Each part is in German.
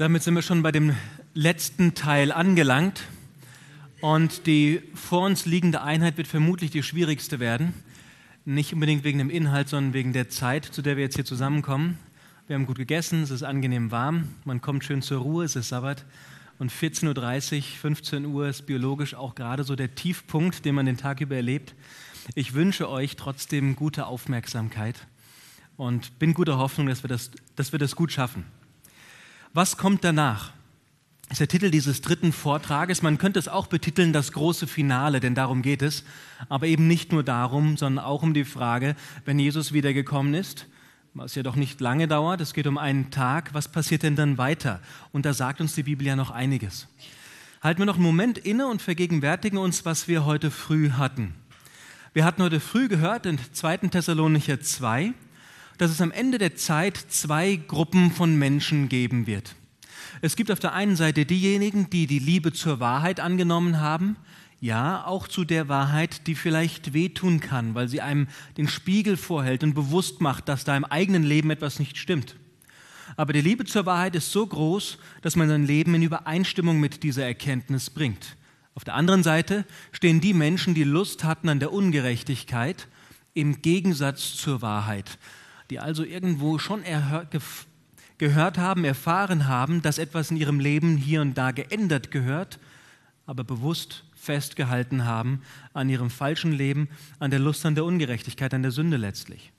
Damit sind wir schon bei dem letzten Teil angelangt und die vor uns liegende Einheit wird vermutlich die schwierigste werden. Nicht unbedingt wegen dem Inhalt, sondern wegen der Zeit, zu der wir jetzt hier zusammenkommen. Wir haben gut gegessen, es ist angenehm warm, man kommt schön zur Ruhe, es ist Sabbat und 14.30 Uhr, 15 Uhr ist biologisch auch gerade so der Tiefpunkt, den man den Tag über erlebt. Ich wünsche euch trotzdem gute Aufmerksamkeit und bin guter Hoffnung, dass wir das gut schaffen. Was kommt danach? Das ist der Titel dieses dritten Vortrages. Man könnte es auch betiteln, das große Finale, denn darum geht es. Aber eben nicht nur darum, sondern auch um die Frage, wenn Jesus wiedergekommen ist, was ja doch nicht lange dauert, es geht um einen Tag, was passiert denn dann weiter? Und da sagt uns die Bibel ja noch einiges. Halten wir noch einen Moment inne und vergegenwärtigen uns, was wir heute früh hatten. Wir hatten heute früh gehört in 2. Thessalonicher 2, dass es am Ende der Zeit zwei Gruppen von Menschen geben wird. Es gibt auf der einen Seite diejenigen, die die Liebe zur Wahrheit angenommen haben, ja, auch zu der Wahrheit, die vielleicht wehtun kann, weil sie einem den Spiegel vorhält und bewusst macht, dass da im eigenen Leben etwas nicht stimmt. Aber die Liebe zur Wahrheit ist so groß, dass man sein Leben in Übereinstimmung mit dieser Erkenntnis bringt. Auf der anderen Seite stehen die Menschen, die Lust hatten an der Ungerechtigkeit, im Gegensatz zur Wahrheit, die also irgendwo schon gehört haben, erfahren haben, dass etwas in ihrem Leben hier und da geändert gehört, aber bewusst festgehalten haben an ihrem falschen Leben, an der Lust an der Ungerechtigkeit, an der Sünde letztlich.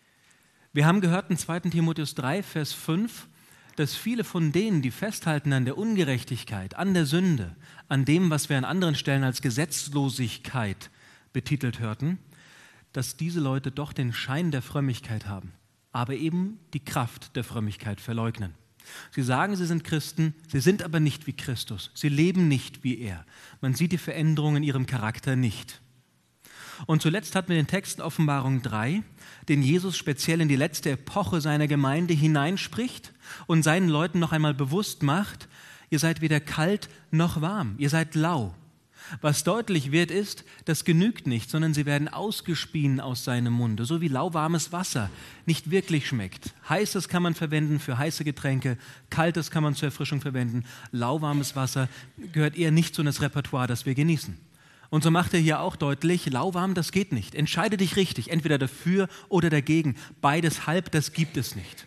Wir haben gehört in 2. Timotheus 3, Vers 5, dass viele von denen, die festhalten an der Ungerechtigkeit, an der Sünde, an dem, was wir an anderen Stellen als Gesetzlosigkeit betitelt hörten, dass diese Leute doch den Schein der Frömmigkeit haben, aber eben die Kraft der Frömmigkeit verleugnen. Sie sagen, sie sind Christen, sie sind aber nicht wie Christus. Sie leben nicht wie er. Man sieht die Veränderung in ihrem Charakter nicht. Und zuletzt hatten wir den Text in Offenbarung 3, den Jesus speziell in die letzte Epoche seiner Gemeinde hineinspricht und seinen Leuten noch einmal bewusst macht, ihr seid weder kalt noch warm, ihr seid lau. Was deutlich wird ist, das genügt nicht, sondern sie werden ausgespien aus seinem Munde, so wie lauwarmes Wasser nicht wirklich schmeckt. Heißes kann man verwenden für heiße Getränke, kaltes kann man zur Erfrischung verwenden. Lauwarmes Wasser gehört eher nicht zu das Repertoire, das wir genießen. Und so macht er hier auch deutlich, lauwarm, das geht nicht. Entscheide dich richtig, entweder dafür oder dagegen. Beides halb, das gibt es nicht.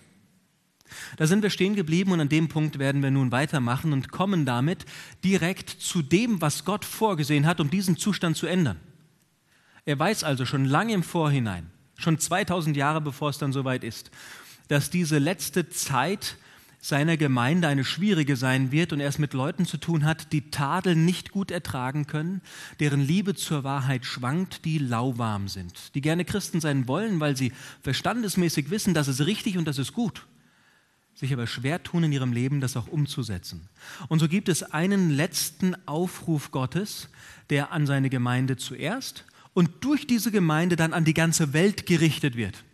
Da sind wir stehen geblieben und an dem Punkt werden wir nun weitermachen und kommen damit direkt zu dem, was Gott vorgesehen hat, um diesen Zustand zu ändern. Er weiß also schon lange im Vorhinein, schon 2000 Jahre bevor es dann soweit ist, dass diese letzte Zeit seiner Gemeinde eine schwierige sein wird und er es mit Leuten zu tun hat, die Tadel nicht gut ertragen können, deren Liebe zur Wahrheit schwankt, die lauwarm sind, die gerne Christen sein wollen, weil sie verstandesmäßig wissen, das ist richtig und das ist gut, sich aber schwer tun in ihrem Leben, das auch umzusetzen. Und so gibt es einen letzten Aufruf Gottes, der an seine Gemeinde zuerst und durch diese Gemeinde dann an die ganze Welt gerichtet wird.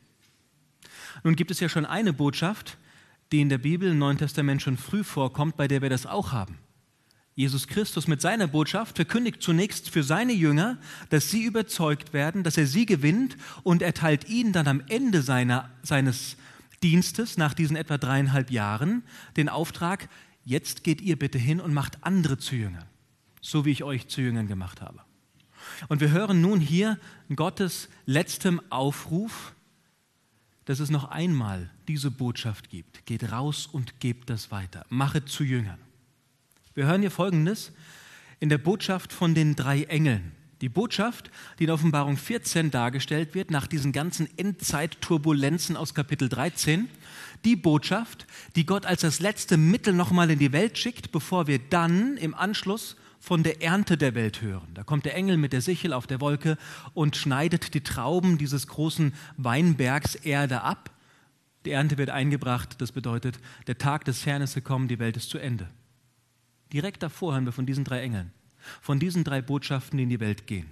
Nun gibt es ja schon eine Botschaft, die in der Bibel im Neuen Testament schon früh vorkommt, bei der wir das auch haben. Jesus Christus mit seiner Botschaft verkündigt zunächst für seine Jünger, dass sie überzeugt werden, dass er sie gewinnt und erteilt ihnen dann am Ende seines Dienstes nach diesen etwa 3,5 Jahren den Auftrag, jetzt geht ihr bitte hin und macht andere zu Jüngern, so wie ich euch zu Jüngern gemacht habe. Und wir hören nun hier Gottes letztem Aufruf, dass es noch einmal diese Botschaft gibt. Geht raus und gebt das weiter, machet zu Jüngern. Wir hören hier Folgendes in der Botschaft von den 3 Engeln. Die Botschaft, die in Offenbarung 14 dargestellt wird, nach diesen ganzen Endzeit-Turbulenzen aus Kapitel 13, die Botschaft, die Gott als das letzte Mittel nochmal in die Welt schickt, bevor wir dann im Anschluss von der Ernte der Welt hören. Da kommt der Engel mit der Sichel auf der Wolke und schneidet die Trauben dieses großen Weinbergs Erde ab. Die Ernte wird eingebracht, das bedeutet, der Tag des Herrn ist gekommen, die Welt ist zu Ende. Direkt davor hören wir von diesen 3 Engeln. Von diesen 3 Botschaften, die in die Welt gehen.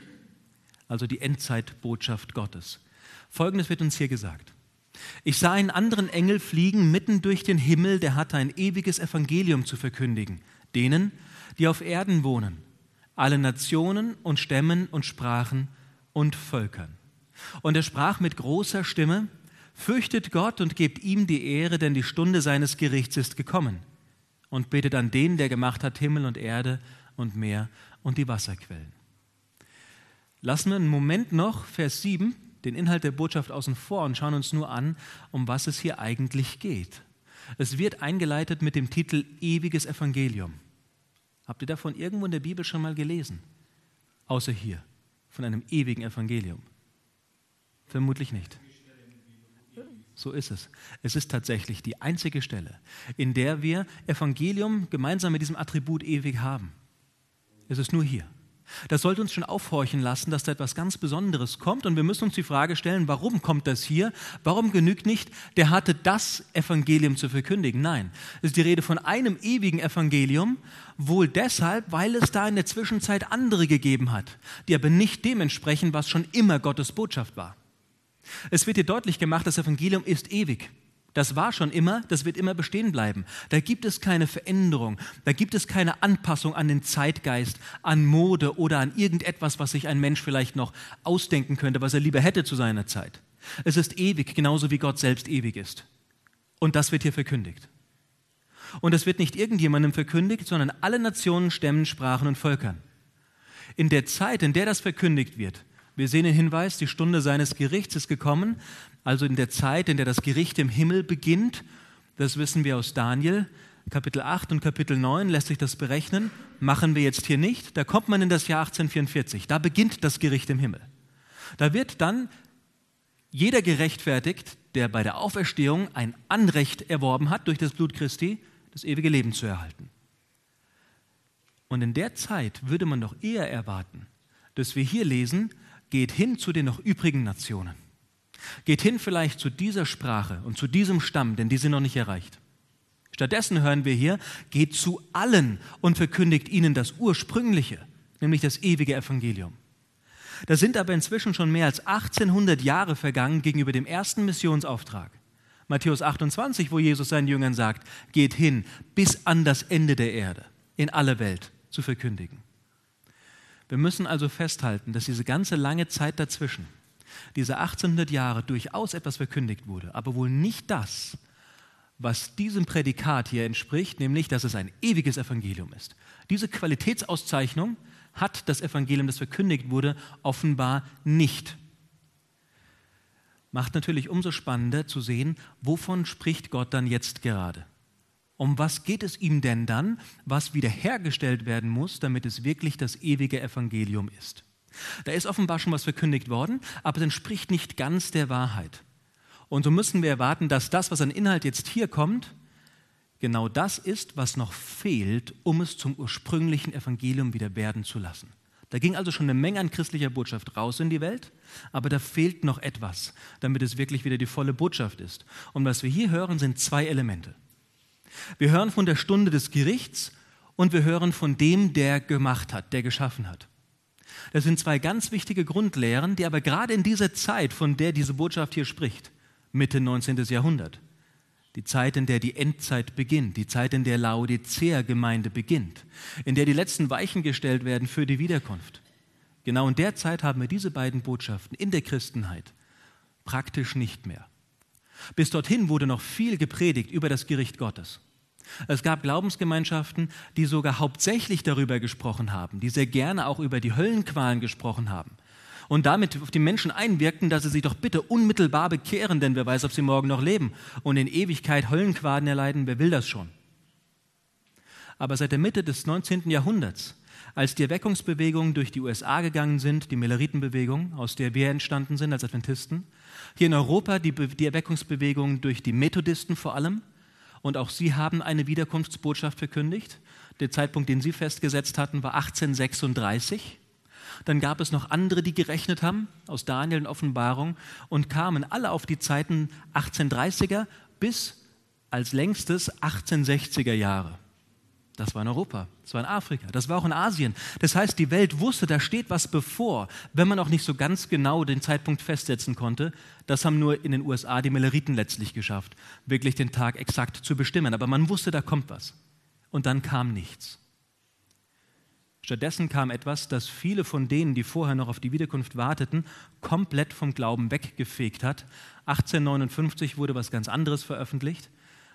Also die Endzeitbotschaft Gottes. Folgendes wird uns hier gesagt. Ich sah einen anderen Engel fliegen mitten durch den Himmel, der hatte ein ewiges Evangelium zu verkündigen, denen, die auf Erden wohnen, alle Nationen und Stämmen und Sprachen und Völkern. Und er sprach mit großer Stimme, fürchtet Gott und gebt ihm die Ehre, denn die Stunde seines Gerichts ist gekommen. und betet an den, der gemacht hat Himmel und Erde und Meer und die Wasserquellen. Lassen wir einen Moment noch, Vers 7, den Inhalt der Botschaft außen vor und schauen uns nur an, um was es hier eigentlich geht. Es wird eingeleitet mit dem Titel Ewiges Evangelium. Habt ihr davon irgendwo in der Bibel schon mal gelesen? Außer hier, von einem ewigen Evangelium. Vermutlich nicht. So ist es. Es ist tatsächlich die einzige Stelle, in der wir Evangelium gemeinsam mit diesem Attribut ewig haben. Es ist nur hier. Das sollte uns schon aufhorchen lassen, dass da etwas ganz Besonderes kommt und wir müssen uns die Frage stellen, warum kommt das hier? Warum genügt nicht, der hatte das Evangelium zu verkündigen? Nein, es ist die Rede von einem ewigen Evangelium, wohl deshalb, weil es da in der Zwischenzeit andere gegeben hat, die aber nicht dem entsprechen, was schon immer Gottes Botschaft war. Es wird hier deutlich gemacht, das Evangelium ist ewig. Das war schon immer, das wird immer bestehen bleiben. Da gibt es keine Veränderung, da gibt es keine Anpassung an den Zeitgeist, an Mode oder an irgendetwas, was sich ein Mensch vielleicht noch ausdenken könnte, was er lieber hätte zu seiner Zeit. Es ist ewig, genauso wie Gott selbst ewig ist. Und das wird hier verkündigt. Und das wird nicht irgendjemandem verkündigt, sondern alle Nationen, Stämmen, Sprachen und Völkern. In der Zeit, in der das verkündigt wird, wir sehen den Hinweis, die Stunde seines Gerichts ist gekommen, also in der Zeit, in der das Gericht im Himmel beginnt. Das wissen wir aus Daniel, Kapitel 8 und Kapitel 9 lässt sich das berechnen. Machen wir jetzt hier nicht. Da kommt man in das Jahr 1844. Da beginnt das Gericht im Himmel. Da wird dann jeder gerechtfertigt, der bei der Auferstehung ein Anrecht erworben hat, durch das Blut Christi, das ewige Leben zu erhalten. Und in der Zeit würde man doch eher erwarten, dass wir hier lesen, geht hin zu den noch übrigen Nationen. Geht hin vielleicht zu dieser Sprache und zu diesem Stamm, denn die sind noch nicht erreicht. Stattdessen hören wir hier, geht zu allen und verkündigt ihnen das Ursprüngliche, nämlich das ewige Evangelium. Da sind aber inzwischen schon mehr als 1800 Jahre vergangen gegenüber dem ersten Missionsauftrag. Matthäus 28, wo Jesus seinen Jüngern sagt, geht hin bis an das Ende der Erde, in alle Welt zu verkündigen. Wir müssen also festhalten, dass diese ganze lange Zeit dazwischen, diese 1800 Jahre, durchaus etwas verkündigt wurde, aber wohl nicht das, was diesem Prädikat hier entspricht, nämlich, dass es ein ewiges Evangelium ist. Diese Qualitätsauszeichnung hat das Evangelium, das verkündigt wurde, offenbar nicht. Macht natürlich umso spannender zu sehen, wovon spricht Gott dann jetzt gerade? Um was geht es ihm denn dann, was wiederhergestellt werden muss, damit es wirklich das ewige Evangelium ist? Da ist offenbar schon was verkündigt worden, aber es entspricht nicht ganz der Wahrheit. Und so müssen wir erwarten, dass das, was an Inhalt jetzt hier kommt, genau das ist, was noch fehlt, um es zum ursprünglichen Evangelium wieder werden zu lassen. Da ging also schon eine Menge an christlicher Botschaft raus in die Welt, aber da fehlt noch etwas, damit es wirklich wieder die volle Botschaft ist. Und was wir hier hören, sind zwei Elemente. Wir hören von der Stunde des Gerichts und wir hören von dem, der gemacht hat, der geschaffen hat. Das sind zwei ganz wichtige Grundlehren, die aber gerade in dieser Zeit, von der diese Botschaft hier spricht, Mitte 19. Jahrhundert, die Zeit, in der die Endzeit beginnt, die Zeit, in der Laodicea-Gemeinde beginnt, in der die letzten Weichen gestellt werden für die Wiederkunft. Genau in der Zeit haben wir diese beiden Botschaften in der Christenheit praktisch nicht mehr. Bis dorthin wurde noch viel gepredigt über das Gericht Gottes. Es gab Glaubensgemeinschaften, die sogar hauptsächlich darüber gesprochen haben, die sehr gerne auch über die Höllenqualen gesprochen haben und damit auf die Menschen einwirkten, dass sie sich doch bitte unmittelbar bekehren, denn wer weiß, ob sie morgen noch leben und in Ewigkeit Höllenqualen erleiden, wer will das schon? Aber seit der Mitte des 19. Jahrhunderts, als die Erweckungsbewegungen durch die USA gegangen sind, die Milleritenbewegung, aus der wir entstanden sind als Adventisten, hier in Europa die Erweckungsbewegungen durch die Methodisten vor allem, und auch sie haben eine Wiederkunftsbotschaft verkündigt. Der Zeitpunkt, den sie festgesetzt hatten, war 1836. Dann gab es noch andere, die gerechnet haben, aus Daniel und Offenbarung, und kamen alle auf die Zeiten 1830er bis als längstes 1860er Jahre. Das war in Europa, das war in Afrika, das war auch in Asien. Das heißt, die Welt wusste, da steht was bevor, wenn man auch nicht so ganz genau den Zeitpunkt festsetzen konnte. Das haben nur in den USA die Milleriten letztlich geschafft, wirklich den Tag exakt zu bestimmen. Aber man wusste, da kommt was. Und dann kam nichts. Stattdessen kam etwas, das viele von denen, die vorher noch auf die Wiederkunft warteten, komplett vom Glauben weggefegt hat. 1859 wurde was ganz anderes veröffentlicht.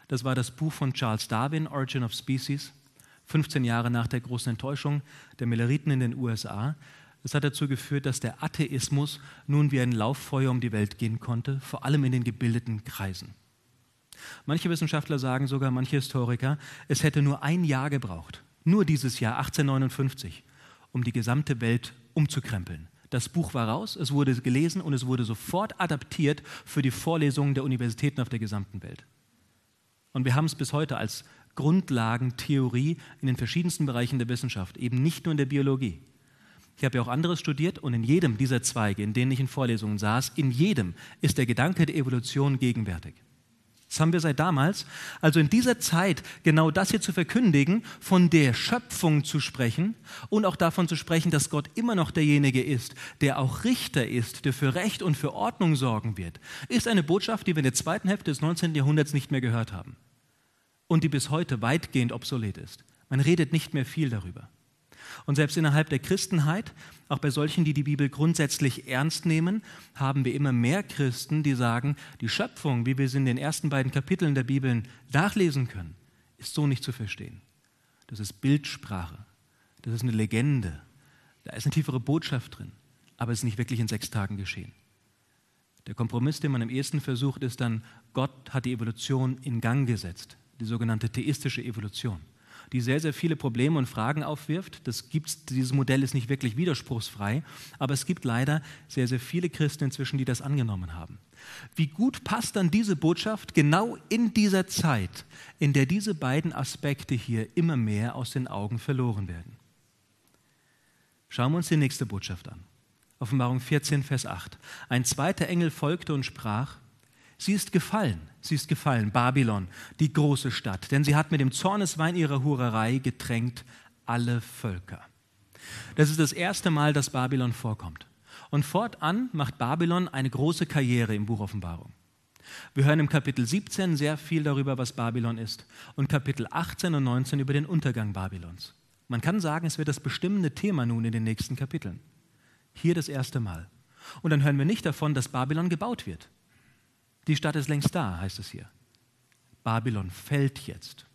Das war das Buch von Charles Darwin, Origin of Species, 15 Jahre nach der großen Enttäuschung der Milleriten in den USA. Das hat dazu geführt, dass der Atheismus nun wie ein Lauffeuer um die Welt gehen konnte, vor allem in den gebildeten Kreisen. Manche Wissenschaftler sagen sogar, manche Historiker, es hätte nur ein Jahr gebraucht, nur dieses Jahr 1859, um die gesamte Welt umzukrempeln. Das Buch war raus, es wurde gelesen und es wurde sofort adaptiert für die Vorlesungen der Universitäten auf der gesamten Welt. Und wir haben es bis heute als Grundlagentheorie in den verschiedensten Bereichen der Wissenschaft, eben nicht nur in der Biologie. Ich habe ja auch anderes studiert und in jedem dieser Zweige, in denen ich in Vorlesungen saß, in jedem ist der Gedanke der Evolution gegenwärtig. Das haben wir seit damals. Also in dieser Zeit genau das hier zu verkündigen, von der Schöpfung zu sprechen und auch davon zu sprechen, dass Gott immer noch derjenige ist, der auch Richter ist, der für Recht und für Ordnung sorgen wird, ist eine Botschaft, die wir in der zweiten Hälfte des 19. Jahrhunderts nicht mehr gehört haben und die bis heute weitgehend obsolet ist. Man redet nicht mehr viel darüber. Und selbst innerhalb der Christenheit, auch bei solchen, die die Bibel grundsätzlich ernst nehmen, haben wir immer mehr Christen, die sagen, die Schöpfung, wie wir sie in den ersten beiden Kapiteln der Bibel nachlesen können, ist so nicht zu verstehen. Das ist Bildsprache, das ist eine Legende, da ist eine tiefere Botschaft drin, aber es ist nicht wirklich in 6 Tagen geschehen. Der Kompromiss, den man am ehesten versucht, ist dann, Gott hat die Evolution in Gang gesetzt, die sogenannte theistische Evolution, die sehr, sehr viele Probleme und Fragen aufwirft. Dieses Modell ist nicht wirklich widerspruchsfrei, aber es gibt leider sehr, sehr viele Christen inzwischen, die das angenommen haben. Wie gut passt dann diese Botschaft genau in dieser Zeit, in der diese beiden Aspekte hier immer mehr aus den Augen verloren werden? Schauen wir uns die nächste Botschaft an. Offenbarung 14, Vers 8. Ein zweiter Engel folgte und sprach, sie ist gefallen, Babylon, die große Stadt, denn sie hat mit dem Zorneswein ihrer Hurerei getränkt alle Völker. Das ist das erste Mal, dass Babylon vorkommt. Und fortan macht Babylon eine große Karriere im Buch Offenbarung. Wir hören im Kapitel 17 sehr viel darüber, was Babylon ist, und Kapitel 18 und 19 über den Untergang Babylons. Man kann sagen, es wird das bestimmende Thema nun in den nächsten Kapiteln. Hier das erste Mal. Und dann hören wir nicht davon, dass Babylon gebaut wird. Die Stadt ist längst da, heißt es hier. Babylon fällt jetzt.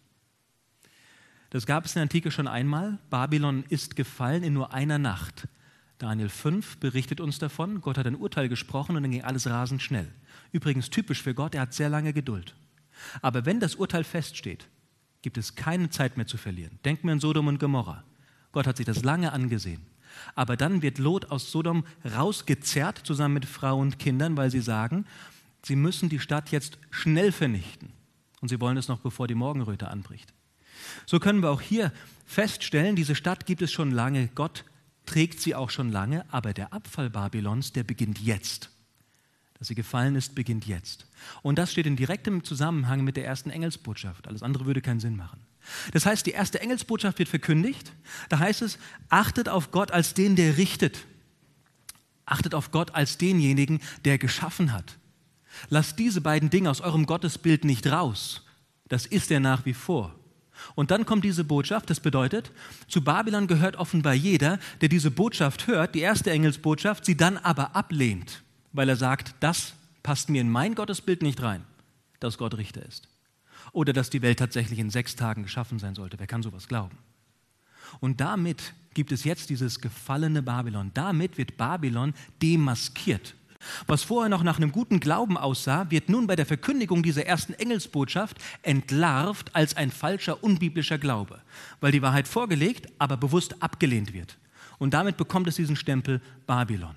Das gab es in der Antike schon einmal. Babylon ist gefallen in nur einer Nacht. Daniel 5 berichtet uns davon. Gott hat ein Urteil gesprochen und dann ging alles rasend schnell. Übrigens typisch für Gott, er hat sehr lange Geduld. Aber wenn das Urteil feststeht, gibt es keine Zeit mehr zu verlieren. Denken wir an Sodom und Gomorra. Gott hat sich das lange angesehen. Aber dann wird Lot aus Sodom rausgezerrt, zusammen mit Frau und Kindern, weil sie sagen, sie müssen die Stadt jetzt schnell vernichten. Und sie wollen es noch, bevor die Morgenröte anbricht. So können wir auch hier feststellen, diese Stadt gibt es schon lange. Gott trägt sie auch schon lange. Aber der Abfall Babylons, der beginnt jetzt. Dass sie gefallen ist, beginnt jetzt. Und das steht in direktem Zusammenhang mit der ersten Engelsbotschaft. Alles andere würde keinen Sinn machen. Das heißt, die erste Engelsbotschaft wird verkündigt. Da heißt es, achtet auf Gott als den, der richtet. Achtet auf Gott als denjenigen, der geschaffen hat. Lasst diese beiden Dinge aus eurem Gottesbild nicht raus. Das ist er nach wie vor. Und dann kommt diese Botschaft, das bedeutet, zu Babylon gehört offenbar jeder, der diese Botschaft hört, die erste Engelsbotschaft, sie dann aber ablehnt, weil er sagt, das passt mir in mein Gottesbild nicht rein, dass Gott Richter ist. Oder dass die Welt tatsächlich in 6 Tagen geschaffen sein sollte. Wer kann sowas glauben? Und damit gibt es jetzt dieses gefallene Babylon. Damit wird Babylon demaskiert. Was vorher noch nach einem guten Glauben aussah, wird nun bei der Verkündigung dieser ersten Engelsbotschaft entlarvt als ein falscher, unbiblischer Glaube, weil die Wahrheit vorgelegt, aber bewusst abgelehnt wird. Und damit bekommt es diesen Stempel Babylon.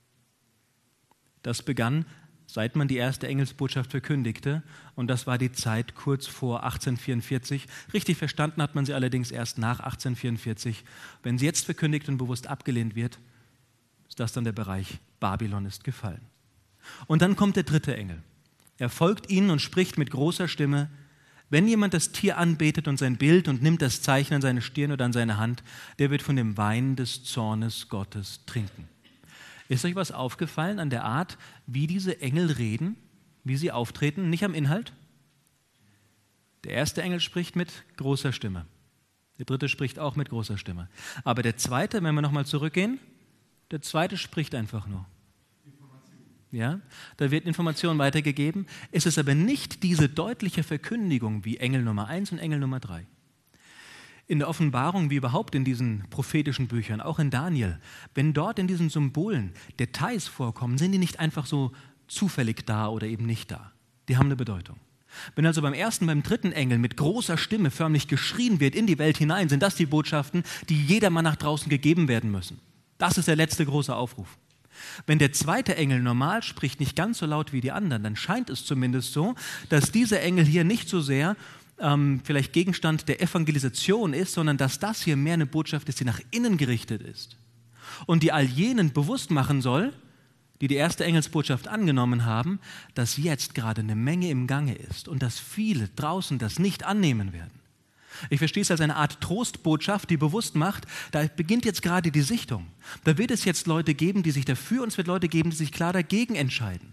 Das begann, seit man die erste Engelsbotschaft verkündigte, und das war die Zeit kurz vor 1844. Richtig verstanden hat man sie allerdings erst nach 1844. Wenn sie jetzt verkündigt und bewusst abgelehnt wird, ist das dann der Bereich Babylon ist gefallen. Und dann kommt der dritte Engel. Er folgt ihnen und spricht mit großer Stimme, wenn jemand das Tier anbetet und sein Bild und nimmt das Zeichen an seine Stirn oder an seine Hand, der wird von dem Wein des Zornes Gottes trinken. Ist euch was aufgefallen an der Art, wie diese Engel reden, wie sie auftreten, nicht am Inhalt? Der erste Engel spricht mit großer Stimme. Der dritte spricht auch mit großer Stimme. Aber der zweite, wenn wir nochmal zurückgehen, der zweite spricht einfach nur. Ja? Da wird Information weitergegeben. Es ist aber nicht diese deutliche Verkündigung wie Engel Nummer 1 und Engel Nummer 3. In der Offenbarung, wie überhaupt in diesen prophetischen Büchern, auch in Daniel, wenn dort in diesen Symbolen Details vorkommen, sind die nicht einfach so zufällig da oder eben nicht da. Die haben eine Bedeutung. Wenn also beim ersten, beim dritten Engel mit großer Stimme förmlich geschrien wird in die Welt hinein, sind das die Botschaften, die jedermann nach draußen gegeben werden müssen. Das ist der letzte große Aufruf. Wenn der zweite Engel normal spricht, nicht ganz so laut wie die anderen, dann scheint es zumindest so, dass dieser Engel hier nicht so sehr vielleicht Gegenstand der Evangelisation ist, sondern dass das hier mehr eine Botschaft ist, die nach innen gerichtet ist und die all jenen bewusst machen soll, die die erste Engelsbotschaft angenommen haben, dass jetzt gerade eine Menge im Gange ist und dass viele draußen das nicht annehmen werden. Ich verstehe es als eine Art Trostbotschaft, die bewusst macht, da beginnt jetzt gerade die Sichtung. Da wird es jetzt Leute geben, die sich dafür, und es wird Leute geben, die sich klar dagegen entscheiden.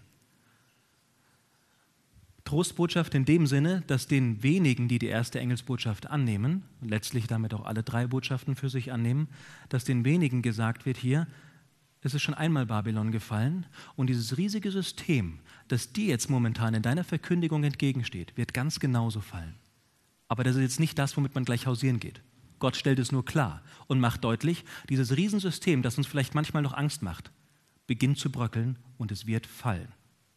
Trostbotschaft in dem Sinne, dass den wenigen, die die erste Engelsbotschaft annehmen, und letztlich damit auch alle 3 Botschaften für sich annehmen, dass den wenigen gesagt wird hier, es ist schon einmal Babylon gefallen und dieses riesige System, das dir jetzt momentan in deiner Verkündigung entgegensteht, wird ganz genauso fallen. Aber das ist jetzt nicht das, womit man gleich hausieren geht. Gott stellt es nur klar und macht deutlich, dieses Riesensystem, das uns vielleicht manchmal noch Angst macht, beginnt zu bröckeln und es wird fallen.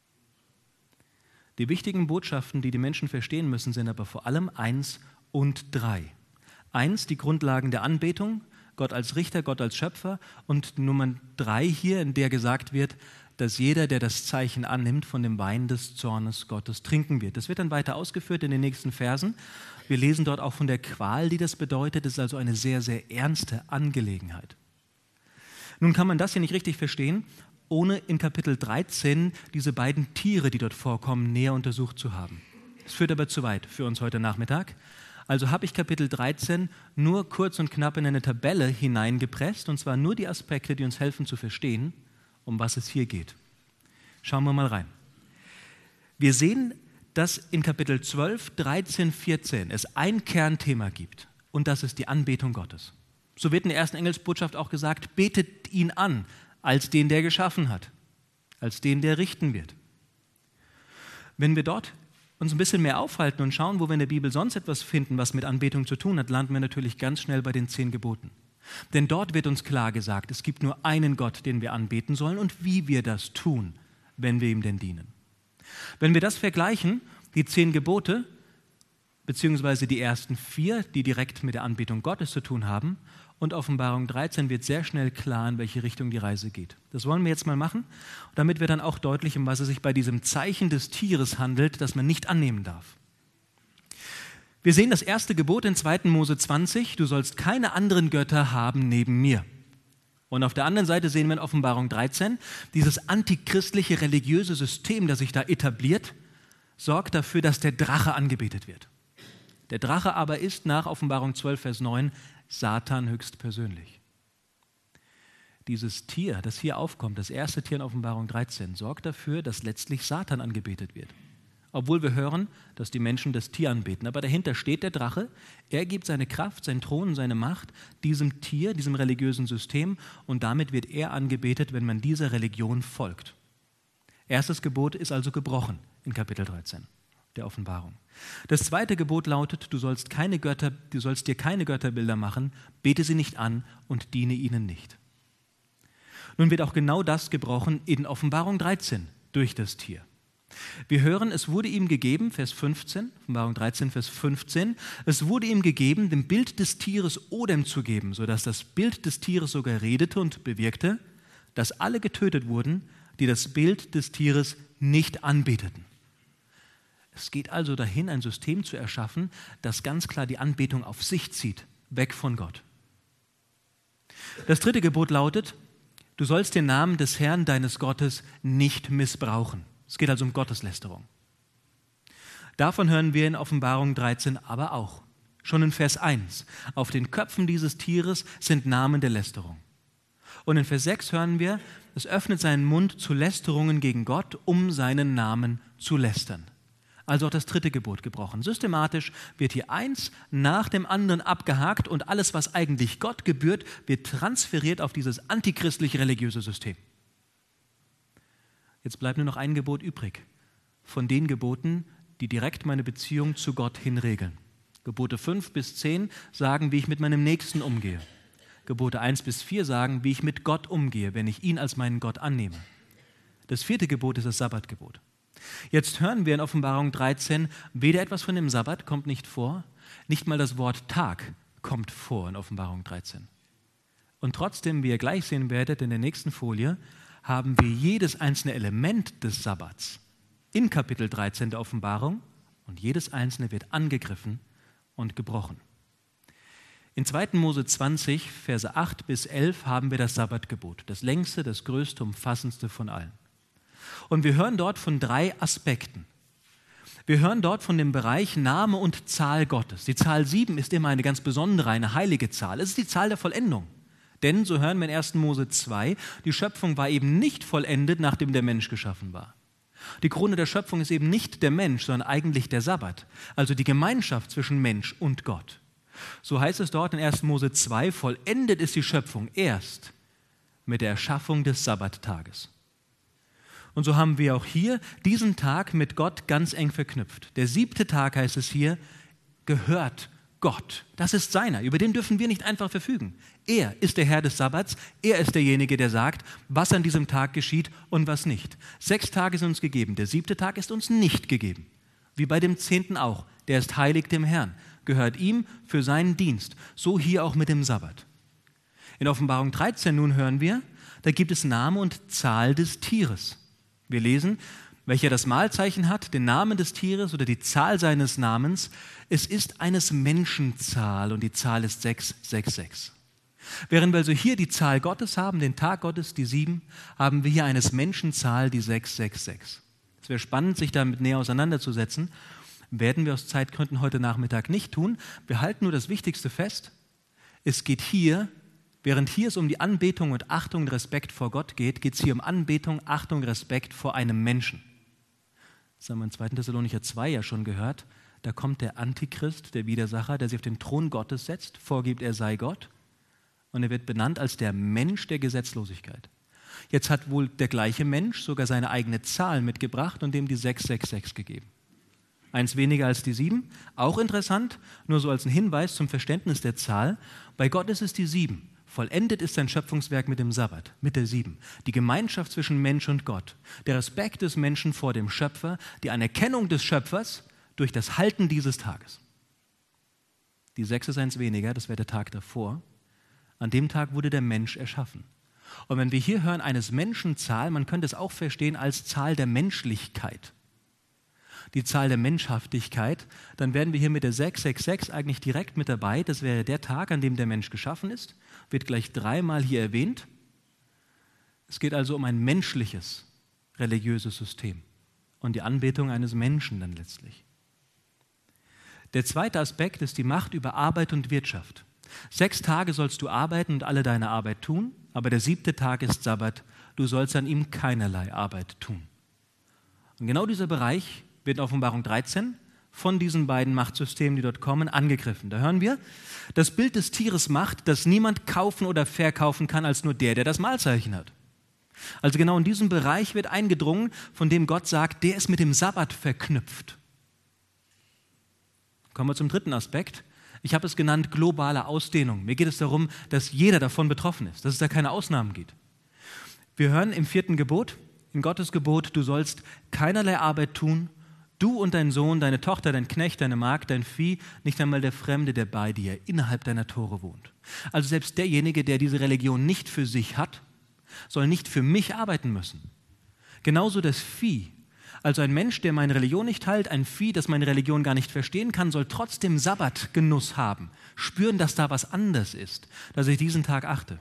Die wichtigen Botschaften, die die Menschen verstehen müssen, sind aber vor allem 1 und 3. 1, die Grundlagen der Anbetung, Gott als Richter, Gott als Schöpfer, und Nummer 3 hier, in der gesagt wird, dass jeder, der das Zeichen annimmt, von dem Wein des Zornes Gottes trinken wird. Das wird dann weiter ausgeführt in den nächsten Versen. Wir lesen dort auch von der Qual, die das bedeutet. Das ist also eine sehr, sehr ernste Angelegenheit. Nun kann man das hier nicht richtig verstehen, ohne in Kapitel 13 diese beiden Tiere, die dort vorkommen, näher untersucht zu haben. Das führt aber zu weit für uns heute Nachmittag. Also habe ich Kapitel 13 nur kurz und knapp in eine Tabelle hineingepresst, und zwar nur die Aspekte, die uns helfen zu verstehen, um was es hier geht. Schauen wir mal rein. Wir sehen, dass in Kapitel 12, 13, 14 es ein Kernthema gibt, und das ist die Anbetung Gottes. So wird in der ersten Engelsbotschaft auch gesagt, betet ihn an, als den, der geschaffen hat, als den, der richten wird. Wenn wir dort uns ein bisschen mehr aufhalten und schauen, wo wir in der Bibel sonst etwas finden, was mit Anbetung zu tun hat, landen wir natürlich ganz schnell bei den 10 Geboten. Denn dort wird uns klar gesagt, es gibt nur einen Gott, den wir anbeten sollen und wie wir das tun, wenn wir ihm denn dienen. Wenn wir das vergleichen, die 10 Gebote, beziehungsweise die ersten 4, die direkt mit der Anbetung Gottes zu tun haben, und Offenbarung 13 wird sehr schnell klar, in welche Richtung die Reise geht. Das wollen wir jetzt mal machen, damit wir dann auch deutlich, um was es sich bei diesem Zeichen des Tieres handelt, das man nicht annehmen darf. Wir sehen das erste Gebot in 2. Mose 20, du sollst keine anderen Götter haben neben mir. Und auf der anderen Seite sehen wir in Offenbarung 13, dieses antichristliche religiöse System, das sich da etabliert, sorgt dafür, dass der Drache angebetet wird. Der Drache aber ist nach Offenbarung 12, Vers 9 Satan höchstpersönlich. Dieses Tier, das hier aufkommt, das erste Tier in Offenbarung 13, sorgt dafür, dass letztlich Satan angebetet wird. Obwohl wir hören, dass die Menschen das Tier anbeten. Aber dahinter steht der Drache, er gibt seine Kraft, seinen Thron, seine Macht diesem Tier, diesem religiösen System, und damit wird er angebetet, wenn man dieser Religion folgt. Erstes Gebot ist also gebrochen in Kapitel 13 der Offenbarung. Das zweite Gebot lautet, du sollst dir keine Götterbilder machen, bete sie nicht an und diene ihnen nicht. Nun wird auch genau das gebrochen in Offenbarung 13 durch das Tier. Wir hören, es wurde ihm gegeben, Vers 15, Offenbarung 13, Vers 15, es wurde ihm gegeben, dem Bild des Tieres Odem zu geben, sodass das Bild des Tieres sogar redete und bewirkte, dass alle getötet wurden, die das Bild des Tieres nicht anbeteten. Es geht also dahin, ein System zu erschaffen, das ganz klar die Anbetung auf sich zieht, weg von Gott. Das dritte Gebot lautet, du sollst den Namen des Herrn, deines Gottes, nicht missbrauchen. Es geht also um Gotteslästerung. Davon hören wir in Offenbarung 13 aber auch. Schon in Vers 1. Auf den Köpfen dieses Tieres sind Namen der Lästerung. Und in Vers 6 hören wir, es öffnet seinen Mund zu Lästerungen gegen Gott, um seinen Namen zu lästern. Also auch das dritte Gebot gebrochen. Systematisch wird hier eins nach dem anderen abgehakt und alles, was eigentlich Gott gebührt, wird transferiert auf dieses antichristlich-religiöse System. Jetzt bleibt nur noch ein Gebot übrig, von den Geboten, die direkt meine Beziehung zu Gott hin regeln. Gebote 5 bis 10 sagen, wie ich mit meinem Nächsten umgehe. Gebote 1 bis 4 sagen, wie ich mit Gott umgehe, wenn ich ihn als meinen Gott annehme. Das 4. Gebot ist das Sabbatgebot. Jetzt hören wir in Offenbarung 13, weder etwas von dem Sabbat kommt nicht vor, nicht mal das Wort Tag kommt vor in Offenbarung 13. Und trotzdem, wie ihr gleich sehen werdet in der nächsten Folie, haben wir jedes einzelne Element des Sabbats in Kapitel 13 der Offenbarung und jedes einzelne wird angegriffen und gebrochen. In 2. Mose 20, Verse 8 bis 11 haben wir das Sabbatgebot, das längste, das größte, umfassendste von allen. Und wir hören dort von 3 Aspekten. Wir hören dort von dem Bereich Name und Zahl Gottes. Die Zahl 7 ist immer eine ganz besondere, eine heilige Zahl. Es ist die Zahl der Vollendung. Denn, so hören wir in 1. Mose 2, die Schöpfung war eben nicht vollendet, nachdem der Mensch geschaffen war. Die Krone der Schöpfung ist eben nicht der Mensch, sondern eigentlich der Sabbat, also die Gemeinschaft zwischen Mensch und Gott. So heißt es dort in 1. Mose 2, vollendet ist die Schöpfung erst mit der Erschaffung des Sabbattages. Und so haben wir auch hier diesen Tag mit Gott ganz eng verknüpft. Der 7. Tag, heißt es hier, gehört Gott. Das ist seiner, über den dürfen wir nicht einfach verfügen. Er ist der Herr des Sabbats, er ist derjenige, der sagt, was an diesem Tag geschieht und was nicht. 6 Tage sind uns gegeben, der 7. Tag ist uns nicht gegeben. Wie bei dem 10. auch, der ist heilig dem Herrn, gehört ihm für seinen Dienst, so hier auch mit dem Sabbat. In Offenbarung 13 nun hören wir, da gibt es Name und Zahl des Tieres. Wir lesen, welcher das Mahlzeichen hat, den Namen des Tieres oder die Zahl seines Namens. Es ist eines Menschen Zahl und die Zahl ist 666. Während wir also hier die Zahl Gottes haben, den Tag Gottes, die 7, haben wir hier eines Menschen Zahl, die 666. Es wäre spannend, sich damit näher auseinanderzusetzen. Werden wir aus Zeitgründen heute Nachmittag nicht tun. Wir halten nur das Wichtigste fest. Es geht hier, während hier es um die Anbetung und Achtung und Respekt vor Gott geht, geht es hier um Anbetung, Achtung, Respekt vor einem Menschen. Das haben wir in 2. Thessalonicher 2 ja schon gehört. Da kommt der Antichrist, der Widersacher, der sich auf den Thron Gottes setzt, vorgibt, er sei Gott. Und er wird benannt als der Mensch der Gesetzlosigkeit. Jetzt hat wohl der gleiche Mensch sogar seine eigene Zahl mitgebracht und dem die 666 gegeben. Eins weniger als die 7. Auch interessant, nur so als ein Hinweis zum Verständnis der Zahl. Bei Gott ist es die 7. Vollendet ist sein Schöpfungswerk mit dem Sabbat, mit der 7. Die Gemeinschaft zwischen Mensch und Gott. Der Respekt des Menschen vor dem Schöpfer, die Anerkennung des Schöpfers durch das Halten dieses Tages. Die 6 ist eins weniger, das wäre der Tag davor. An dem Tag wurde der Mensch erschaffen. Und wenn wir hier hören, eines Menschen Zahl, man könnte es auch verstehen als Zahl der Menschlichkeit. Die Zahl der Menschhaftigkeit, dann wären wir hier mit der 666 eigentlich direkt mit dabei. Das wäre der Tag, an dem der Mensch geschaffen ist. Wird gleich 3-mal hier erwähnt. Es geht also um ein menschliches, religiöses System und die Anbetung eines Menschen dann letztlich. Der zweite Aspekt ist die Macht über Arbeit und Wirtschaft. 6 Tage sollst du arbeiten und alle deine Arbeit tun, aber der 7. Tag ist Sabbat, du sollst an ihm keinerlei Arbeit tun. Und genau dieser Bereich wird in Offenbarung 13 von diesen beiden Machtsystemen, die dort kommen, angegriffen. Da hören wir, das Bild des Tieres macht, dass niemand kaufen oder verkaufen kann, als nur der das Mahlzeichen hat. Also genau in diesem Bereich wird eingedrungen, von dem Gott sagt, der ist mit dem Sabbat verknüpft. Kommen wir zum dritten Aspekt. Ich habe es genannt globale Ausdehnung. Mir geht es darum, dass jeder davon betroffen ist, dass es da keine Ausnahmen gibt. Wir hören im 4. Gebot, in Gottes Gebot, du sollst keinerlei Arbeit tun, du und dein Sohn, deine Tochter, dein Knecht, deine Magd, dein Vieh, nicht einmal der Fremde, der bei dir innerhalb deiner Tore wohnt. Also selbst derjenige, der diese Religion nicht für sich hat, soll nicht für mich arbeiten müssen. Genauso das Vieh. Also ein Mensch, der meine Religion nicht teilt, ein Vieh, das meine Religion gar nicht verstehen kann, soll trotzdem Sabbatgenuss haben. Spüren, dass da was anders ist, dass ich diesen Tag achte.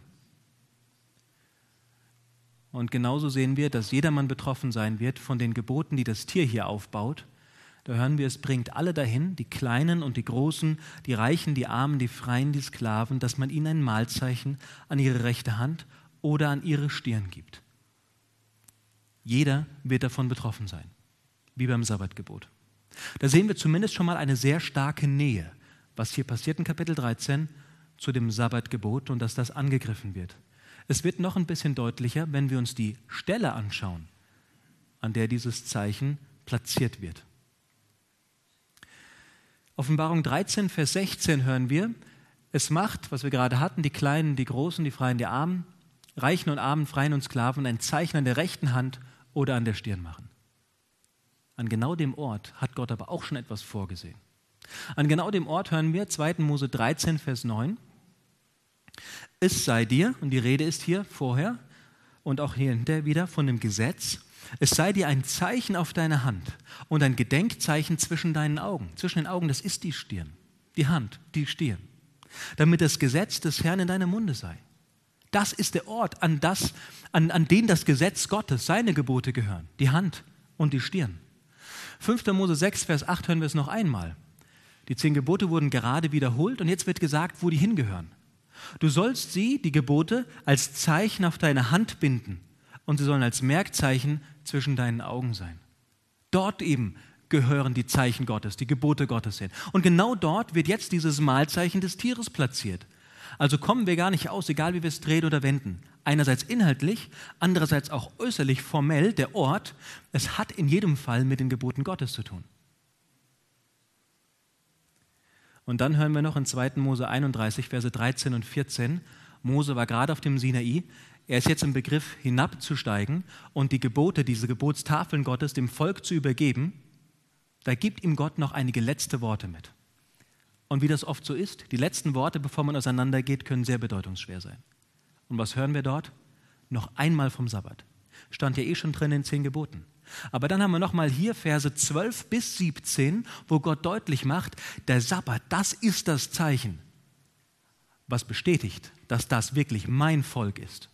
Und genauso sehen wir, dass jedermann betroffen sein wird von den Geboten, die das Tier hier aufbaut. Da hören wir, es bringt alle dahin, die Kleinen und die Großen, die Reichen, die Armen, die Freien, die Sklaven, dass man ihnen ein Mahlzeichen an ihre rechte Hand oder an ihre Stirn gibt. Jeder wird davon betroffen sein, wie beim Sabbatgebot. Da sehen wir zumindest schon mal eine sehr starke Nähe, was hier passiert in Kapitel 13 zu dem Sabbatgebot und dass das angegriffen wird. Es wird noch ein bisschen deutlicher, wenn wir uns die Stelle anschauen, an der dieses Zeichen platziert wird. Offenbarung 13, Vers 16 hören wir, es macht, was wir gerade hatten, die Kleinen, die Großen, die Freien, die Armen, Reichen und Armen, Freien und Sklaven, ein Zeichen an der rechten Hand oder an der Stirn machen. An genau dem Ort hat Gott aber auch schon etwas vorgesehen. An genau dem Ort hören wir 2. Mose 13, Vers 9. Es sei dir, und die Rede ist hier vorher und auch hier hinterher wieder von dem Gesetz, es sei dir ein Zeichen auf deine Hand und ein Gedenkzeichen zwischen deinen Augen. Zwischen den Augen, das ist die Stirn, die Hand, die Stirn. Damit das Gesetz des Herrn in deinem Munde sei. Das ist der Ort, an den das Gesetz Gottes, seine Gebote gehören. Die Hand und die Stirn. 5. Mose 6, Vers 8 hören wir es noch einmal. Die 10 Gebote wurden gerade wiederholt und jetzt wird gesagt, wo die hingehören. Du sollst sie, die Gebote, als Zeichen auf deine Hand binden und sie sollen als Merkzeichen zwischen deinen Augen sein. Dort eben gehören die Zeichen Gottes, die Gebote Gottes hin. Und genau dort wird jetzt dieses Mahlzeichen des Tieres platziert. Also kommen wir gar nicht aus, egal wie wir es drehen oder wenden. Einerseits inhaltlich, andererseits auch äußerlich, formell, der Ort. Es hat in jedem Fall mit den Geboten Gottes zu tun. Und dann hören wir noch in 2. Mose 31, Verse 13 und 14. Mose war gerade auf dem Sinai. Er ist jetzt im Begriff, hinabzusteigen und die Gebote, diese Gebotstafeln Gottes dem Volk zu übergeben. Da gibt ihm Gott noch einige letzte Worte mit. Und wie das oft so ist, die letzten Worte, bevor man auseinandergeht, können sehr bedeutungsschwer sein. Und was hören wir dort? Noch einmal vom Sabbat. Stand ja schon drin in den 10 Geboten. Aber dann haben wir nochmal hier Verse 12 bis 17, wo Gott deutlich macht, der Sabbat, das ist das Zeichen, was bestätigt, dass das wirklich mein Volk ist.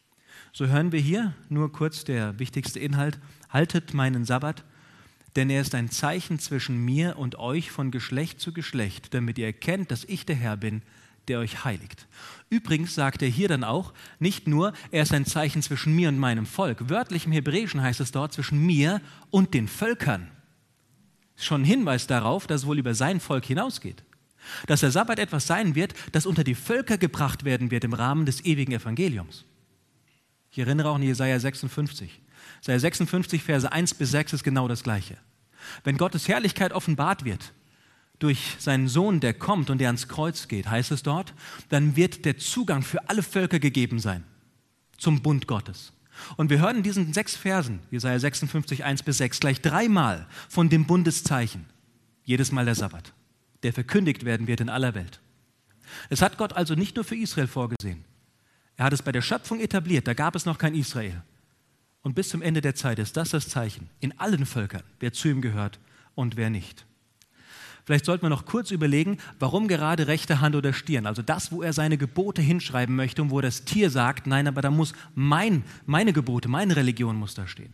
So hören wir hier, nur kurz der wichtigste Inhalt, haltet meinen Sabbat, denn er ist ein Zeichen zwischen mir und euch von Geschlecht zu Geschlecht, damit ihr erkennt, dass ich der Herr bin, der euch heiligt. Übrigens sagt er hier dann auch, nicht nur, er ist ein Zeichen zwischen mir und meinem Volk. Wörtlich im Hebräischen heißt es dort zwischen mir und den Völkern. Schon ein Hinweis darauf, dass es wohl über sein Volk hinausgeht. Dass der Sabbat etwas sein wird, das unter die Völker gebracht werden wird im Rahmen des ewigen Evangeliums. Ich erinnere auch an Jesaja 56. Jesaja 56, Verse 1 bis 6 ist genau das Gleiche. Wenn Gottes Herrlichkeit offenbart wird, durch seinen Sohn, der kommt und der ans Kreuz geht, heißt es dort, dann wird der Zugang für alle Völker gegeben sein zum Bund Gottes. Und wir hören in diesen 6 Versen, Jesaja 56, 1 bis 6, gleich 3-mal von dem Bundeszeichen. Jedes Mal der Sabbat, der verkündigt werden wird in aller Welt. Es hat Gott also nicht nur für Israel vorgesehen. Er hat es bei der Schöpfung etabliert, da gab es noch kein Israel. Und bis zum Ende der Zeit ist das Zeichen in allen Völkern, wer zu ihm gehört und wer nicht. Vielleicht sollten wir noch kurz überlegen, warum gerade rechte Hand oder Stirn, also das, wo er seine Gebote hinschreiben möchte und wo das Tier sagt, nein, aber da muss meine Gebote, meine Religion muss da stehen.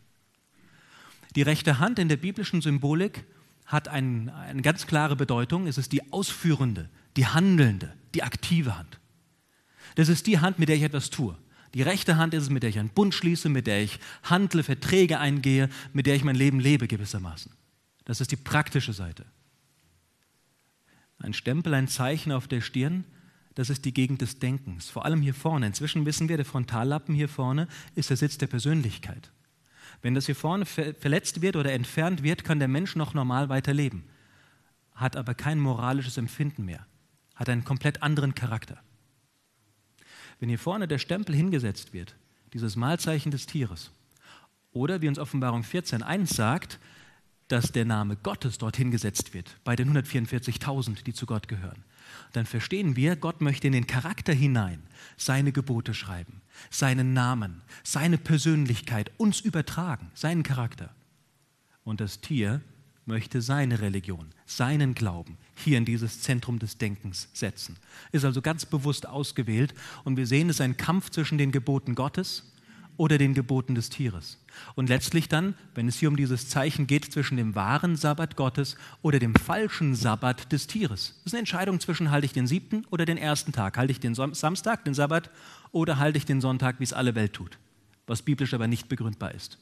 Die rechte Hand in der biblischen Symbolik hat eine ganz klare Bedeutung. Es ist die ausführende, die handelnde, die aktive Hand. Das ist die Hand, mit der ich etwas tue. Die rechte Hand ist es, mit der ich einen Bund schließe, mit der ich handle, Verträge eingehe, mit der ich mein Leben lebe gewissermaßen. Das ist die praktische Seite. Ein Stempel, ein Zeichen auf der Stirn, das ist die Gegend des Denkens. Vor allem hier vorne. Inzwischen wissen wir, der Frontallappen hier vorne ist der Sitz der Persönlichkeit. Wenn das hier vorne verletzt wird oder entfernt wird, kann der Mensch noch normal weiterleben, hat aber kein moralisches Empfinden mehr, hat einen komplett anderen Charakter. Wenn hier vorne der Stempel hingesetzt wird, dieses Mahlzeichen des Tieres, oder wie uns Offenbarung 14,1 sagt, dass der Name Gottes dort hingesetzt wird, bei den 144.000, die zu Gott gehören, dann verstehen wir, Gott möchte in den Charakter hinein seine Gebote schreiben, seinen Namen, seine Persönlichkeit uns übertragen, seinen Charakter. Und das Tier möchte seine Religion, seinen Glauben hier in dieses Zentrum des Denkens setzen. Ist also ganz bewusst ausgewählt und wir sehen, es ist ein Kampf zwischen den Geboten Gottes oder den Geboten des Tieres. Und letztlich dann, wenn es hier um dieses Zeichen geht, zwischen dem wahren Sabbat Gottes oder dem falschen Sabbat des Tieres. Das ist eine Entscheidung zwischen, halte ich den 7. oder den 1. Tag, halte ich den Samstag, den Sabbat, oder halte ich den Sonntag, wie es alle Welt tut, was biblisch aber nicht begründbar ist.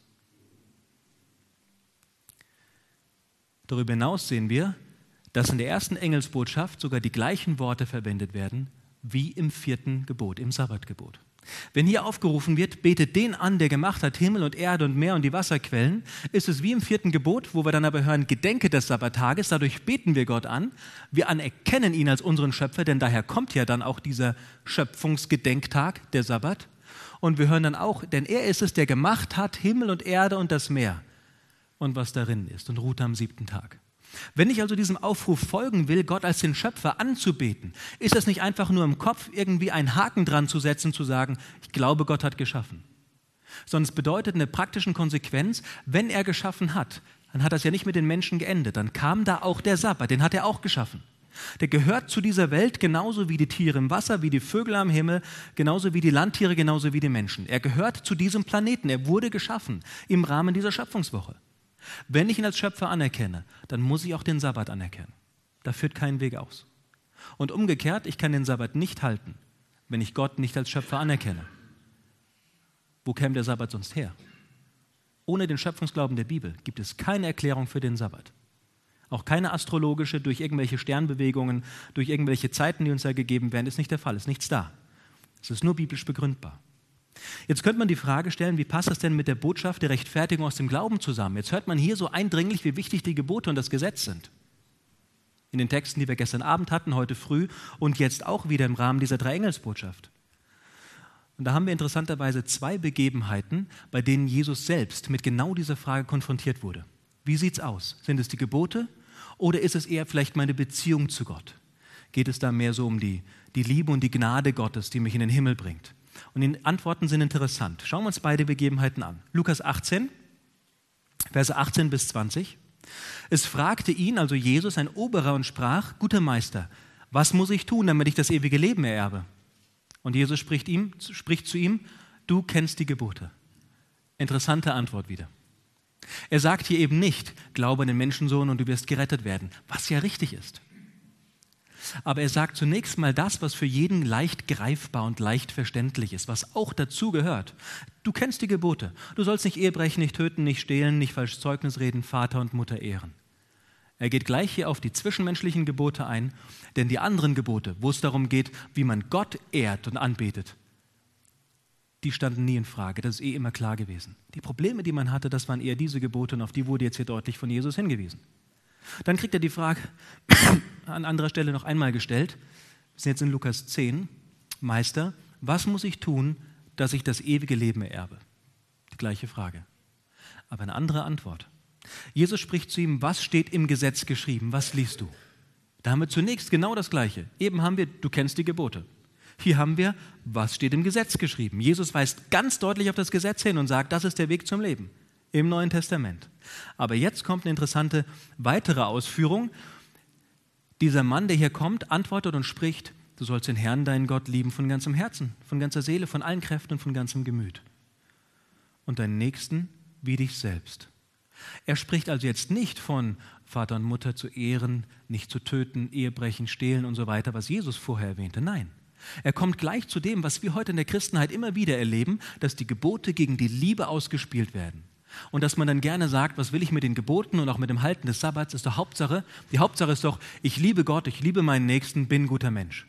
Darüber hinaus sehen wir, dass in der ersten Engelsbotschaft sogar die gleichen Worte verwendet werden wie im 4. Gebot, im Sabbatgebot. Wenn hier aufgerufen wird, betet den an, der gemacht hat Himmel und Erde und Meer und die Wasserquellen, ist es wie im 4. Gebot, wo wir dann aber hören, gedenke des Sabbattages, dadurch beten wir Gott an, wir anerkennen ihn als unseren Schöpfer, denn daher kommt ja dann auch dieser Schöpfungsgedenktag, der Sabbat. Und wir hören dann auch, denn er ist es, der gemacht hat Himmel und Erde und das Meer und was darin ist und ruhte am 7. Tag. Wenn ich also diesem Aufruf folgen will, Gott als den Schöpfer anzubeten, ist es nicht einfach nur im Kopf irgendwie einen Haken dran zu setzen, zu sagen, ich glaube, Gott hat geschaffen. Sondern es bedeutet in der praktischen Konsequenz, wenn er geschaffen hat, dann hat das ja nicht mit den Menschen geendet. Dann kam da auch der Sabbat, den hat er auch geschaffen. Der gehört zu dieser Welt genauso wie die Tiere im Wasser, wie die Vögel am Himmel, genauso wie die Landtiere, genauso wie die Menschen. Er gehört zu diesem Planeten, er wurde geschaffen im Rahmen dieser Schöpfungswoche. Wenn ich ihn als Schöpfer anerkenne, dann muss ich auch den Sabbat anerkennen. Da führt kein Weg aus. Und umgekehrt, ich kann den Sabbat nicht halten, wenn ich Gott nicht als Schöpfer anerkenne. Wo käme der Sabbat sonst her? Ohne den Schöpfungsglauben der Bibel gibt es keine Erklärung für den Sabbat. Auch keine astrologische, durch irgendwelche Sternbewegungen, durch irgendwelche Zeiten, die uns da gegeben werden, ist nicht der Fall, ist nichts da. Es ist nur biblisch begründbar. Jetzt könnte man die Frage stellen, wie passt das denn mit der Botschaft der Rechtfertigung aus dem Glauben zusammen? Jetzt hört man hier so eindringlich, wie wichtig die Gebote und das Gesetz sind. In den Texten, die wir gestern Abend hatten, heute früh und jetzt auch wieder im Rahmen dieser 3 Engelsbotschaft. Und da haben wir interessanterweise 2 Begebenheiten, bei denen Jesus selbst mit genau dieser Frage konfrontiert wurde. Wie sieht es aus? Sind es die Gebote oder ist es eher vielleicht meine Beziehung zu Gott? Geht es da mehr so um die Liebe und die Gnade Gottes, die mich in den Himmel bringt? Und die Antworten sind interessant. Schauen wir uns beide Begebenheiten an. Lukas 18, Verse 18 bis 20. Es fragte ihn, also Jesus, ein Oberer und sprach, guter Meister, was muss ich tun, damit ich das ewige Leben ererbe? Und Jesus spricht zu ihm, du kennst die Gebote. Interessante Antwort wieder. Er sagt hier eben nicht, glaube an den Menschensohn und du wirst gerettet werden, was ja richtig ist. Aber er sagt zunächst mal das, was für jeden leicht greifbar und leicht verständlich ist, was auch dazu gehört. Du kennst die Gebote. Du sollst nicht Ehe brechen, nicht töten, nicht stehlen, nicht falsch Zeugnis reden, Vater und Mutter ehren. Er geht gleich hier auf die zwischenmenschlichen Gebote ein, denn die anderen Gebote, wo es darum geht, wie man Gott ehrt und anbetet, die standen nie in Frage. Das ist immer klar gewesen. Die Probleme, die man hatte, das waren eher diese Gebote und auf die wurde jetzt hier deutlich von Jesus hingewiesen. Dann kriegt er die Frage an anderer Stelle noch einmal gestellt. Wir sind jetzt in Lukas 10. Meister, was muss ich tun, dass ich das ewige Leben ererbe? Die gleiche Frage. Aber eine andere Antwort. Jesus spricht zu ihm, was steht im Gesetz geschrieben? Was liest du? Da haben wir zunächst genau das Gleiche. Eben haben wir, du kennst die Gebote. Hier haben wir, was steht im Gesetz geschrieben? Jesus weist ganz deutlich auf das Gesetz hin und sagt, das ist der Weg zum Leben. Im Neuen Testament. Aber jetzt kommt eine interessante weitere Ausführung. Dieser Mann, der hier kommt, antwortet und spricht, du sollst den Herrn, deinen Gott, lieben von ganzem Herzen, von ganzer Seele, von allen Kräften und von ganzem Gemüt. Und deinen Nächsten wie dich selbst. Er spricht also jetzt nicht von Vater und Mutter zu ehren, nicht zu töten, Ehebrechen, stehlen und so weiter, was Jesus vorher erwähnte. Nein. Er kommt gleich zu dem, was wir heute in der Christenheit immer wieder erleben, dass die Gebote gegen die Liebe ausgespielt werden. Und dass man dann gerne sagt, was will ich mit den Geboten und auch mit dem Halten des Sabbats, ist doch Hauptsache. Die Hauptsache ist doch, ich liebe Gott, ich liebe meinen Nächsten, bin ein guter Mensch.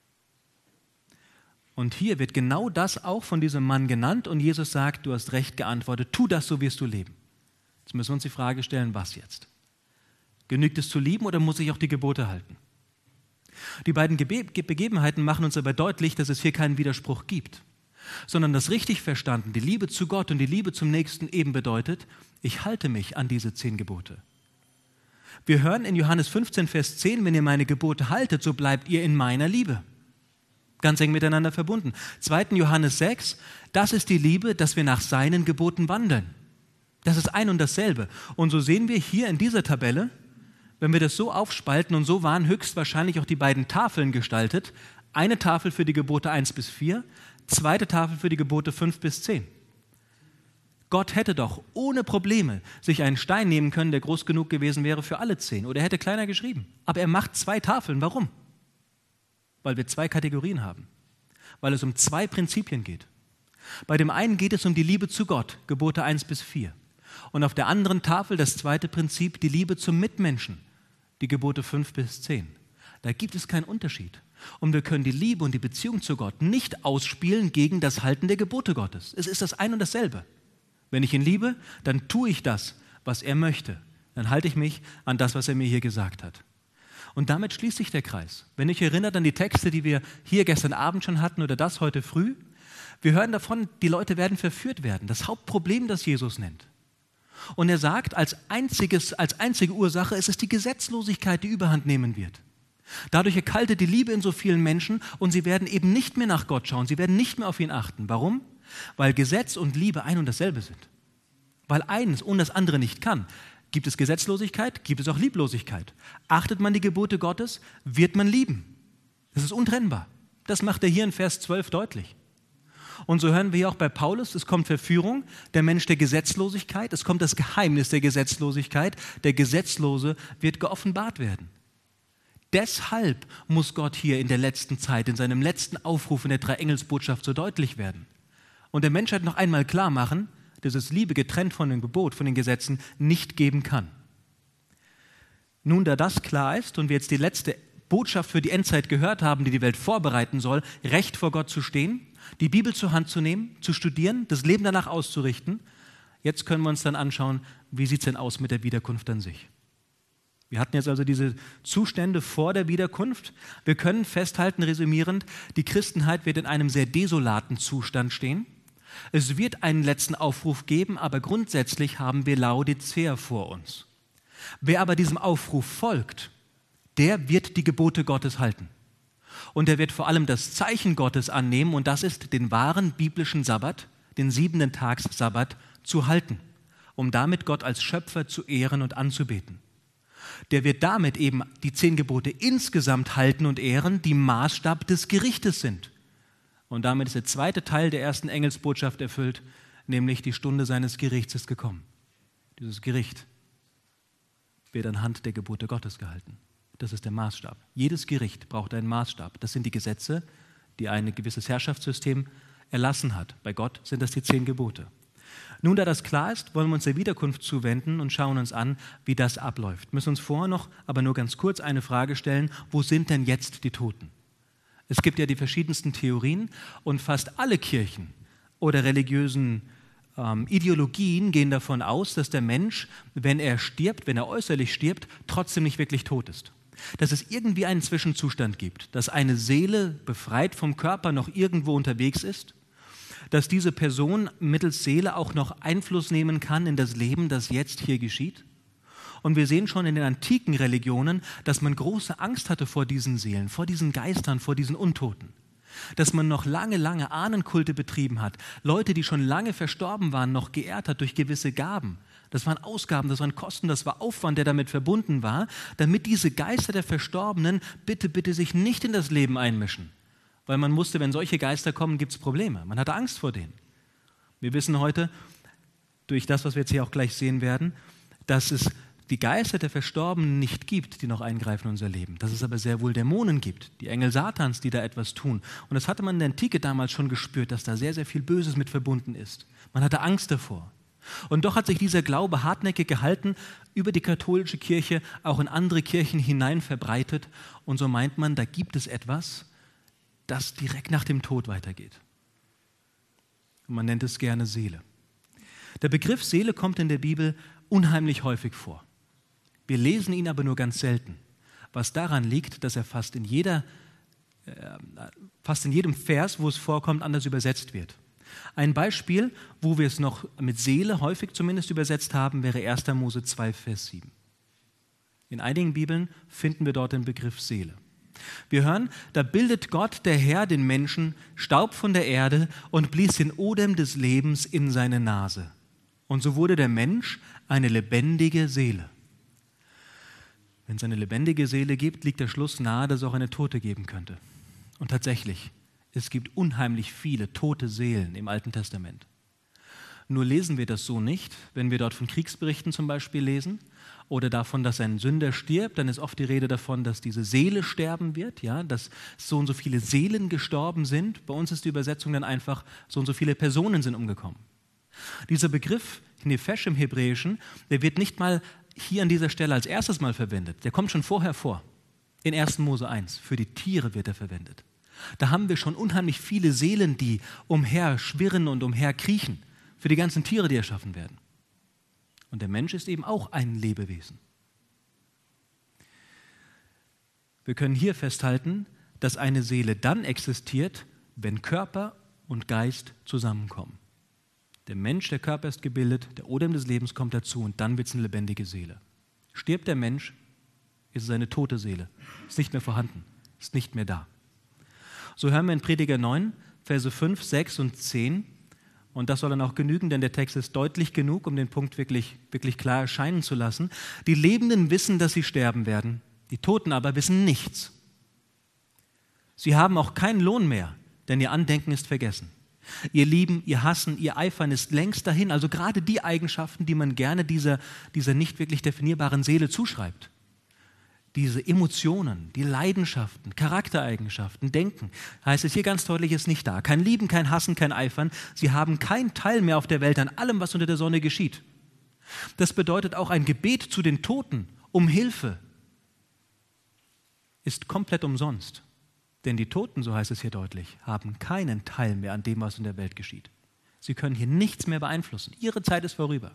Und hier wird genau das auch von diesem Mann genannt und Jesus sagt, du hast recht geantwortet, tu das, so wirst du leben. Jetzt müssen wir uns die Frage stellen, was jetzt? Genügt es zu lieben oder muss ich auch die Gebote halten? Die beiden Begebenheiten machen uns aber deutlich, dass es hier keinen Widerspruch gibt. Sondern das richtig verstanden, die Liebe zu Gott und die Liebe zum Nächsten eben bedeutet, ich halte mich an diese 10 Gebote. Wir hören in Johannes 15, Vers 10, wenn ihr meine Gebote haltet, so bleibt ihr in meiner Liebe. Ganz eng miteinander verbunden. 2. Johannes 6, das ist die Liebe, dass wir nach seinen Geboten wandeln. Das ist ein und dasselbe. Und so sehen wir hier in dieser Tabelle, wenn wir das so aufspalten und so waren höchstwahrscheinlich auch die beiden Tafeln gestaltet, eine Tafel für die Gebote 1 bis 4, zweite Tafel für die Gebote 5 bis 10. Gott hätte doch ohne Probleme sich einen Stein nehmen können, der groß genug gewesen wäre für alle 10. Oder er hätte kleiner geschrieben. Aber er macht 2 Tafeln. Warum? Weil wir 2 Kategorien haben. Weil es um 2 Prinzipien geht. Bei dem einen geht es um die Liebe zu Gott, Gebote 1 bis 4. Und auf der anderen Tafel das zweite Prinzip, die Liebe zum Mitmenschen, die Gebote 5 bis 10. Da gibt es keinen Unterschied. Und wir können die Liebe und die Beziehung zu Gott nicht ausspielen gegen das Halten der Gebote Gottes. Es ist das ein und dasselbe. Wenn ich ihn liebe, dann tue ich das, was er möchte. Dann halte ich mich an das, was er mir hier gesagt hat. Und damit schließt sich der Kreis. Wenn ich erinnert an die Texte, die wir hier gestern Abend schon hatten oder das heute früh, wir hören davon, die Leute werden verführt werden. Das Hauptproblem, das Jesus nennt. Und er sagt, als einzige Ursache ist es die Gesetzlosigkeit, die Überhand nehmen wird. Dadurch erkaltet die Liebe in so vielen Menschen und sie werden eben nicht mehr nach Gott schauen, sie werden nicht mehr auf ihn achten. Warum? Weil Gesetz und Liebe ein und dasselbe sind. Weil eines ohne das andere nicht kann. Gibt es Gesetzlosigkeit, gibt es auch Lieblosigkeit. Achtet man die Gebote Gottes, wird man lieben. Das ist untrennbar. Das macht er hier in Vers 12 deutlich. Und so hören wir hier auch bei Paulus, es kommt Verführung, der Mensch der Gesetzlosigkeit, es kommt das Geheimnis der Gesetzlosigkeit, der Gesetzlose wird geoffenbart werden. Deshalb muss Gott hier in der letzten Zeit, in seinem letzten Aufruf in der Drei-Engels-Botschaft so deutlich werden. Und der Menschheit noch einmal klar machen, dass es Liebe getrennt von dem Gebot, von den Gesetzen nicht geben kann. Nun, da das klar ist und wir jetzt die letzte Botschaft für die Endzeit gehört haben, die die Welt vorbereiten soll, recht vor Gott zu stehen, die Bibel zur Hand zu nehmen, zu studieren, das Leben danach auszurichten, jetzt können wir uns dann anschauen, wie sieht es denn aus mit der Wiederkunft an sich. Wir hatten jetzt also diese Zustände vor der Wiederkunft. Wir können festhalten, resümierend, die Christenheit wird in einem sehr desolaten Zustand stehen. Es wird einen letzten Aufruf geben, aber grundsätzlich haben wir Laodicea vor uns. Wer aber diesem Aufruf folgt, der wird die Gebote Gottes halten. Und er wird vor allem das Zeichen Gottes annehmen, und das ist den wahren biblischen Sabbat, den 7. Tags-Sabbat, zu halten, um damit Gott als Schöpfer zu ehren und anzubeten. Der wird damit eben die 10 Gebote insgesamt halten und ehren, die Maßstab des Gerichtes sind. Und damit ist der zweite Teil der ersten Engelsbotschaft erfüllt, nämlich die Stunde seines Gerichts ist gekommen. Dieses Gericht wird anhand der Gebote Gottes gehalten. Das ist der Maßstab. Jedes Gericht braucht einen Maßstab. Das sind die Gesetze, die ein gewisses Herrschaftssystem erlassen hat. Bei Gott sind das die 10 Gebote. Nun, da das klar ist, wollen wir uns der Wiederkunft zuwenden und schauen uns an, wie das abläuft. Wir müssen uns vorher noch, aber nur ganz kurz, eine Frage stellen: Wo sind denn jetzt die Toten? Es gibt ja die verschiedensten Theorien und fast alle Kirchen oder religiösen Ideologien gehen davon aus, dass der Mensch, wenn er stirbt, wenn er äußerlich stirbt, trotzdem nicht wirklich tot ist. Dass es irgendwie einen Zwischenzustand gibt, dass eine Seele befreit vom Körper noch irgendwo unterwegs ist, dass diese Person mittels Seele auch noch Einfluss nehmen kann in das Leben, das jetzt hier geschieht. Und wir sehen schon in den antiken Religionen, dass man große Angst hatte vor diesen Seelen, vor diesen Geistern, vor diesen Untoten. Dass man noch lange Ahnenkulte betrieben hat, Leute, die schon lange verstorben waren, noch geehrt hat durch gewisse Gaben. Das waren Ausgaben, das waren Kosten, das war Aufwand, der damit verbunden war, damit diese Geister der Verstorbenen bitte sich nicht in das Leben einmischen. Weil man wusste, wenn solche Geister kommen, gibt es Probleme. Man hatte Angst vor denen. Wir wissen heute, durch das, was wir jetzt hier auch gleich sehen werden, dass es die Geister der Verstorbenen nicht gibt, die noch eingreifen in unser Leben. Dass es aber sehr wohl Dämonen gibt, die Engel Satans, die da etwas tun. Und das hatte man in der Antike damals schon gespürt, dass da sehr, sehr viel Böses mit verbunden ist. Man hatte Angst davor. Und doch hat sich dieser Glaube hartnäckig gehalten, über die katholische Kirche auch in andere Kirchen hinein verbreitet. Und so meint man, da gibt es etwas, das direkt nach dem Tod weitergeht. Und man nennt es gerne Seele. Der Begriff Seele kommt in der Bibel unheimlich häufig vor. Wir lesen ihn aber nur ganz selten, was daran liegt, dass er fast in jedem Vers, wo es vorkommt, anders übersetzt wird. Ein Beispiel, wo wir es noch mit Seele häufig zumindest übersetzt haben, wäre 1. Mose 2, Vers 7. In einigen Bibeln finden wir dort den Begriff Seele. Wir hören, da bildet Gott, der Herr, den Menschen Staub von der Erde und blies den Odem des Lebens in seine Nase. Und so wurde der Mensch eine lebendige Seele. Wenn es eine lebendige Seele gibt, liegt der Schluss nahe, dass es auch eine tote geben könnte. Und tatsächlich, es gibt unheimlich viele tote Seelen im Alten Testament. Nur lesen wir das so nicht, wenn wir dort von Kriegsberichten zum Beispiel lesen oder davon, dass ein Sünder stirbt, dann ist oft die Rede davon, dass diese Seele sterben wird, ja, dass so und so viele Seelen gestorben sind. Bei uns ist die Übersetzung dann einfach, so und so viele Personen sind umgekommen. Dieser Begriff Nefesh im Hebräischen, der wird nicht mal hier an dieser Stelle als erstes Mal verwendet. Der kommt schon vorher vor. In 1. Mose 1, für die Tiere wird er verwendet. Da haben wir schon unheimlich viele Seelen, die umherschwirren und umherkriechen, für die ganzen Tiere, die erschaffen werden. Und der Mensch ist eben auch ein Lebewesen. Wir können hier festhalten, dass eine Seele dann existiert, wenn Körper und Geist zusammenkommen. Der Mensch, der Körper ist gebildet, der Odem des Lebens kommt dazu und dann wird es eine lebendige Seele. Stirbt der Mensch, ist es eine tote Seele, ist nicht mehr vorhanden, ist nicht mehr da. So hören wir in Prediger 9, Verse 5, 6 und 10, und das soll dann auch genügen, denn der Text ist deutlich genug, um den Punkt wirklich klar erscheinen zu lassen. Die Lebenden wissen, dass sie sterben werden, die Toten aber wissen nichts. Sie haben auch keinen Lohn mehr, denn ihr Andenken ist vergessen. Ihr Lieben, ihr Hassen, ihr Eifern ist längst dahin, also gerade die Eigenschaften, die man gerne dieser nicht wirklich definierbaren Seele zuschreibt. Diese Emotionen, die Leidenschaften, Charaktereigenschaften, Denken, heißt es hier ganz deutlich, ist nicht da. Kein Lieben, kein Hassen, kein Eifern. Sie haben keinen Teil mehr auf der Welt an allem, was unter der Sonne geschieht. Das bedeutet auch ein Gebet zu den Toten um Hilfe ist komplett umsonst. Denn die Toten, so heißt es hier deutlich, haben keinen Teil mehr an dem, was in der Welt geschieht. Sie können hier nichts mehr beeinflussen. Ihre Zeit ist vorüber.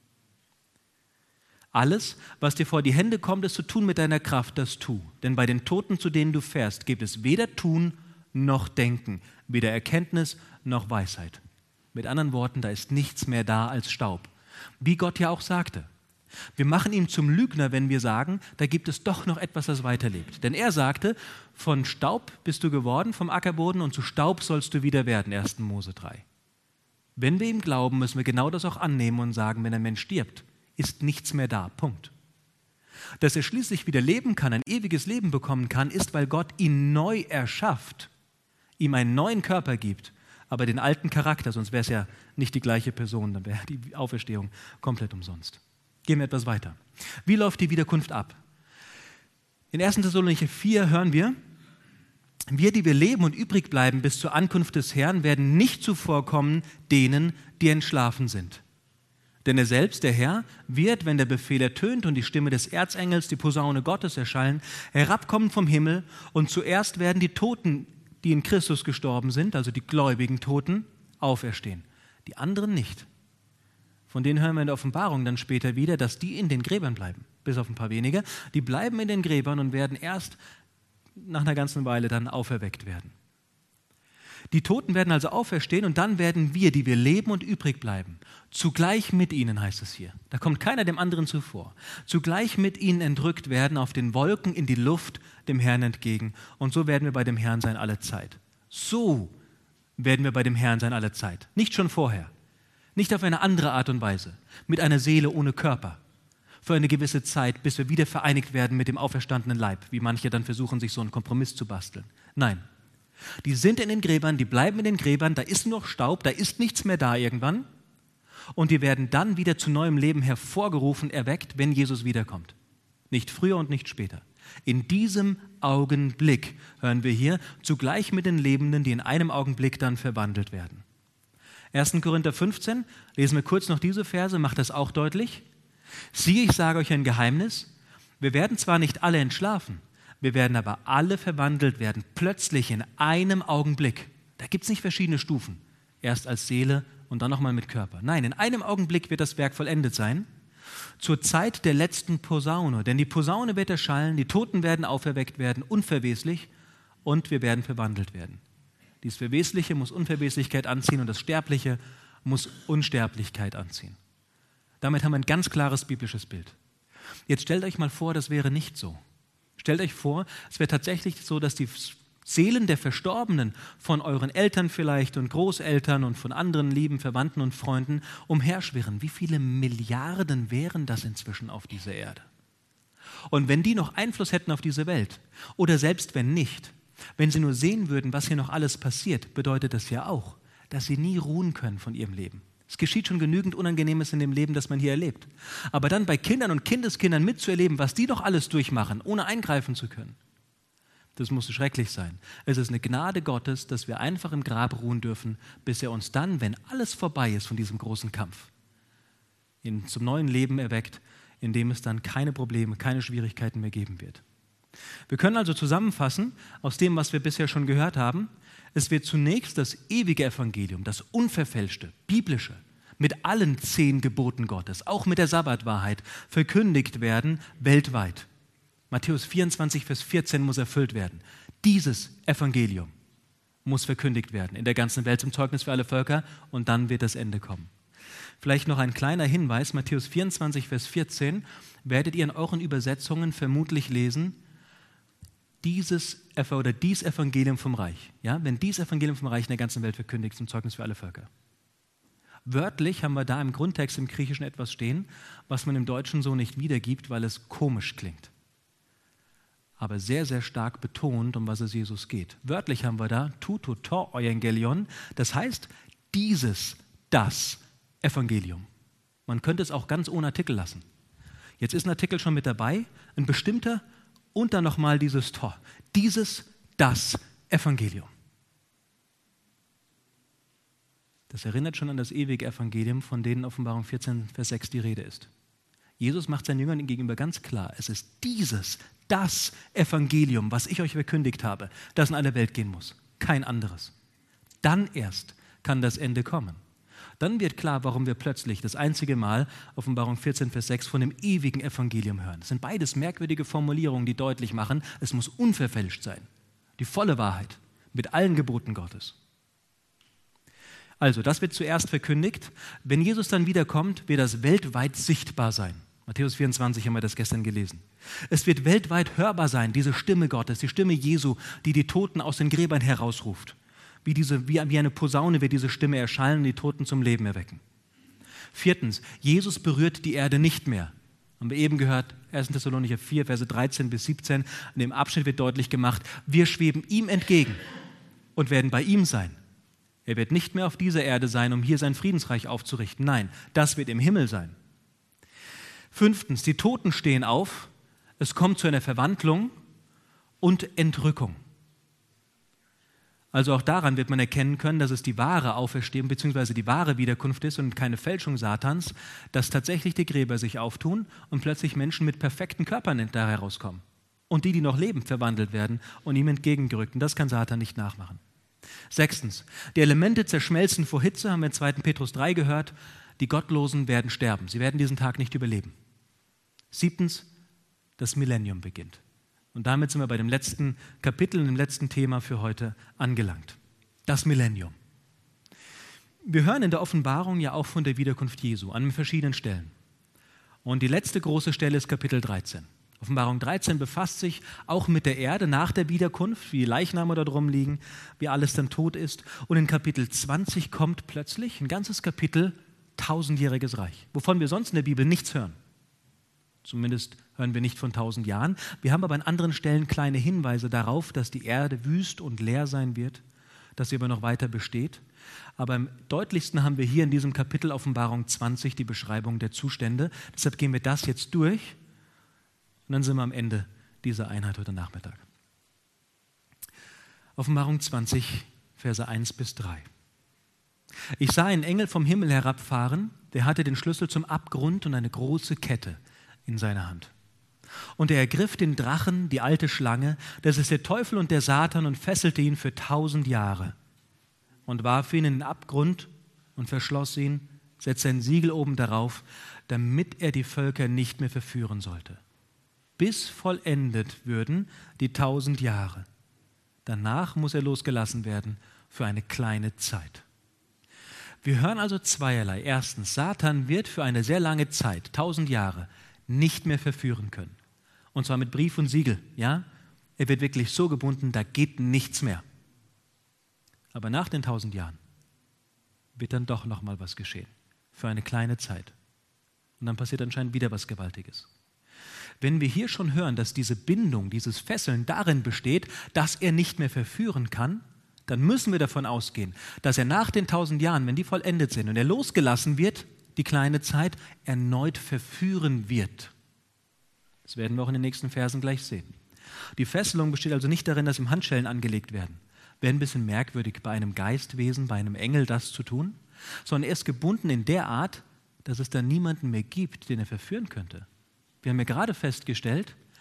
Alles, was dir vor die Hände kommt, es zu tun mit deiner Kraft, das tu. Denn bei den Toten, zu denen du fährst, gibt es weder Tun noch Denken, weder Erkenntnis noch Weisheit. Mit anderen Worten, da ist nichts mehr da als Staub. Wie Gott ja auch sagte. Wir machen ihn zum Lügner, wenn wir sagen, da gibt es doch noch etwas, das weiterlebt. Denn er sagte, von Staub bist du geworden, vom Ackerboden, und zu Staub sollst du wieder werden, 1. Mose 3. Wenn wir ihm glauben, müssen wir genau das auch annehmen und sagen, wenn ein Mensch stirbt, ist nichts mehr da, Punkt. Dass er schließlich wieder leben kann, ein ewiges Leben bekommen kann, ist, weil Gott ihn neu erschafft, ihm einen neuen Körper gibt, aber den alten Charakter, sonst wäre es ja nicht die gleiche Person, dann wäre die Auferstehung komplett umsonst. Gehen wir etwas weiter. Wie läuft die Wiederkunft ab? In 1. Thessalonicher 4 hören wir, die wir leben und übrig bleiben bis zur Ankunft des Herrn, werden nicht zuvorkommen denen, die entschlafen sind. Denn er selbst, der Herr, wird, wenn der Befehl ertönt und die Stimme des Erzengels, die Posaune Gottes erschallen, herabkommen vom Himmel, und zuerst werden die Toten, die in Christus gestorben sind, also die gläubigen Toten, auferstehen. Die anderen nicht. Von denen hören wir in der Offenbarung dann später wieder, dass die in den Gräbern bleiben, bis auf ein paar wenige. Die bleiben in den Gräbern und werden erst nach einer ganzen Weile dann auferweckt werden. Die Toten werden also auferstehen und dann werden wir, die wir leben und übrig bleiben, zugleich mit ihnen, heißt es hier. Da kommt keiner dem anderen zuvor. Zugleich mit ihnen entrückt werden auf den Wolken in die Luft dem Herrn entgegen. Und so werden wir bei dem Herrn sein alle Zeit. So werden wir bei dem Herrn sein alle Zeit. Nicht schon vorher. Nicht auf eine andere Art und Weise. Mit einer Seele ohne Körper. Für eine gewisse Zeit, bis wir wieder vereinigt werden mit dem auferstandenen Leib, wie manche dann versuchen, sich so einen Kompromiss zu basteln. Nein. Die sind in den Gräbern, die bleiben in den Gräbern, da ist nur noch Staub, da ist nichts mehr da irgendwann. Und die werden dann wieder zu neuem Leben hervorgerufen, erweckt, wenn Jesus wiederkommt. Nicht früher und nicht später. In diesem Augenblick hören wir hier, zugleich mit den Lebenden, die in einem Augenblick dann verwandelt werden. 1. Korinther 15, lesen wir kurz noch diese Verse, macht das auch deutlich. Siehe, ich sage euch ein Geheimnis, wir werden zwar nicht alle entschlafen, wir werden aber alle verwandelt werden, plötzlich in einem Augenblick. Da gibt es nicht verschiedene Stufen, erst als Seele und dann nochmal mit Körper. Nein, in einem Augenblick wird das Werk vollendet sein, zur Zeit der letzten Posaune. Denn die Posaune wird erschallen, die Toten werden auferweckt werden, unverweslich, und wir werden verwandelt werden. Dies Verwesliche muss Unverweslichkeit anziehen und das Sterbliche muss Unsterblichkeit anziehen. Damit haben wir ein ganz klares biblisches Bild. Jetzt stellt euch mal vor, das wäre nicht so. Stellt euch vor, es wäre tatsächlich so, dass die Seelen der Verstorbenen von euren Eltern vielleicht und Großeltern und von anderen lieben Verwandten und Freunden umherschwirren. Wie viele Milliarden wären das inzwischen auf dieser Erde? Und wenn die noch Einfluss hätten auf diese Welt, oder selbst wenn nicht, wenn sie nur sehen würden, was hier noch alles passiert, bedeutet das ja auch, dass sie nie ruhen können von ihrem Leben. Es geschieht schon genügend Unangenehmes in dem Leben, das man hier erlebt. Aber dann bei Kindern und Kindeskindern mitzuerleben, was die doch alles durchmachen, ohne eingreifen zu können, das muss schrecklich sein. Es ist eine Gnade Gottes, dass wir einfach im Grab ruhen dürfen, bis er uns dann, wenn alles vorbei ist von diesem großen Kampf, zum neuen Leben erweckt, in dem es dann keine Probleme, keine Schwierigkeiten mehr geben wird. Wir können also zusammenfassen aus dem, was wir bisher schon gehört haben. Es wird zunächst das ewige Evangelium, das unverfälschte, biblische, mit allen 10 Geboten Gottes, auch mit der Sabbatwahrheit, verkündigt werden weltweit. Matthäus 24, Vers 14 muss erfüllt werden. Dieses Evangelium muss verkündigt werden in der ganzen Welt zum Zeugnis für alle Völker und dann wird das Ende kommen. Vielleicht noch ein kleiner Hinweis, Matthäus 24, Vers 14 werdet ihr in euren Übersetzungen vermutlich lesen, dies Evangelium vom Reich. Ja? Wenn dies Evangelium vom Reich in der ganzen Welt verkündigt zum Zeugnis für alle Völker. Wörtlich haben wir da im Grundtext im Griechischen etwas stehen, was man im Deutschen so nicht wiedergibt, weil es komisch klingt. Aber sehr, sehr stark betont, um was es Jesus geht. Wörtlich haben wir da tuto to euangelion, das heißt das Evangelium. Man könnte es auch ganz ohne Artikel lassen. Jetzt ist ein Artikel schon mit dabei, ein bestimmter und dann nochmal dieses to. Das Evangelium. Das erinnert schon an das ewige Evangelium, von denen Offenbarung 14, Vers 6 die Rede ist. Jesus macht seinen Jüngern gegenüber ganz klar, es ist das Evangelium, was ich euch verkündigt habe, das in alle Welt gehen muss. Kein anderes. Dann erst kann das Ende kommen. Dann wird klar, warum wir plötzlich das einzige Mal, Offenbarung 14, Vers 6, von dem ewigen Evangelium hören. Das sind beides merkwürdige Formulierungen, die deutlich machen, es muss unverfälscht sein. Die volle Wahrheit mit allen Geboten Gottes. Also, das wird zuerst verkündigt. Wenn Jesus dann wiederkommt, wird das weltweit sichtbar sein. Matthäus 24 haben wir das gestern gelesen. Es wird weltweit hörbar sein, diese Stimme Gottes, die Stimme Jesu, die die Toten aus den Gräbern herausruft. Wie eine Posaune wird diese Stimme erschallen und die Toten zum Leben erwecken. 4. Jesus berührt die Erde nicht mehr. Haben wir eben gehört, 1. Thessalonicher 4, Verse 13 bis 17. In dem Abschnitt wird deutlich gemacht, wir schweben ihm entgegen und werden bei ihm sein. Er wird nicht mehr auf dieser Erde sein, um hier sein Friedensreich aufzurichten. Nein, das wird im Himmel sein. 5. Die Toten stehen auf, es kommt zu einer Verwandlung und Entrückung. Also auch daran wird man erkennen können, dass es die wahre Auferstehung bzw. die wahre Wiederkunft ist und keine Fälschung Satans, dass tatsächlich die Gräber sich auftun und plötzlich Menschen mit perfekten Körpern da herauskommen. Und die noch leben, verwandelt werden und ihm entgegengerückt. Und das kann Satan nicht nachmachen. 6. Die Elemente zerschmelzen vor Hitze, haben wir in 2. Petrus 3 gehört. Die Gottlosen werden sterben. Sie werden diesen Tag nicht überleben. 7. Das Millennium beginnt. Und damit sind wir bei dem letzten Kapitel und dem letzten Thema für heute angelangt. Das Millennium. Wir hören in der Offenbarung ja auch von der Wiederkunft Jesu an verschiedenen Stellen. Und die letzte große Stelle ist Kapitel 13. Offenbarung 13 befasst sich auch mit der Erde nach der Wiederkunft, wie Leichname da drum liegen, wie alles dann tot ist. Und in Kapitel 20 kommt plötzlich ein ganzes Kapitel 1000-jähriges Reich, wovon wir sonst in der Bibel nichts hören. Zumindest hören wir nicht von 1000 Jahren. Wir haben aber an anderen Stellen kleine Hinweise darauf, dass die Erde wüst und leer sein wird, dass sie aber noch weiter besteht. Aber am deutlichsten haben wir hier in diesem Kapitel Offenbarung 20 die Beschreibung der Zustände. Deshalb gehen wir das jetzt durch und dann sind wir am Ende dieser Einheit heute Nachmittag. Offenbarung 20, Verse 1 bis 3. Ich sah einen Engel vom Himmel herabfahren, der hatte den Schlüssel zum Abgrund und eine große Kette in seiner Hand. Und er ergriff den Drachen, die alte Schlange, das ist der Teufel und der Satan, und fesselte ihn für 1000 Jahre und warf ihn in den Abgrund und verschloss ihn, setzte ein Siegel oben darauf, damit er die Völker nicht mehr verführen sollte, bis vollendet würden die 1000 Jahre. Danach muss er losgelassen werden für eine kleine Zeit. Wir hören also zweierlei. Erstens, Satan wird für eine sehr lange Zeit, 1000 Jahre, nicht mehr verführen können. Und zwar mit Brief und Siegel. Ja? Er wird wirklich so gebunden, da geht nichts mehr. Aber nach den 1000 Jahren wird dann doch noch mal was geschehen. Für eine kleine Zeit. Und dann passiert anscheinend wieder was Gewaltiges. Wenn wir hier schon hören, dass diese Bindung, dieses Fesseln darin besteht, dass er nicht mehr verführen kann, dann müssen wir davon ausgehen, dass er nach den 1000 Jahren, wenn die vollendet sind und er losgelassen wird, die kleine Zeit, erneut verführen wird. Das werden wir auch in den nächsten Versen gleich sehen. Die Fesselung besteht also nicht darin, dass ihm Handschellen angelegt werden. Wäre ein bisschen merkwürdig, bei einem Geistwesen, bei einem Engel das zu tun, sondern er ist gebunden in der Art, dass es dann niemanden mehr gibt, den er verführen könnte. Wir haben ja gerade festgestellt,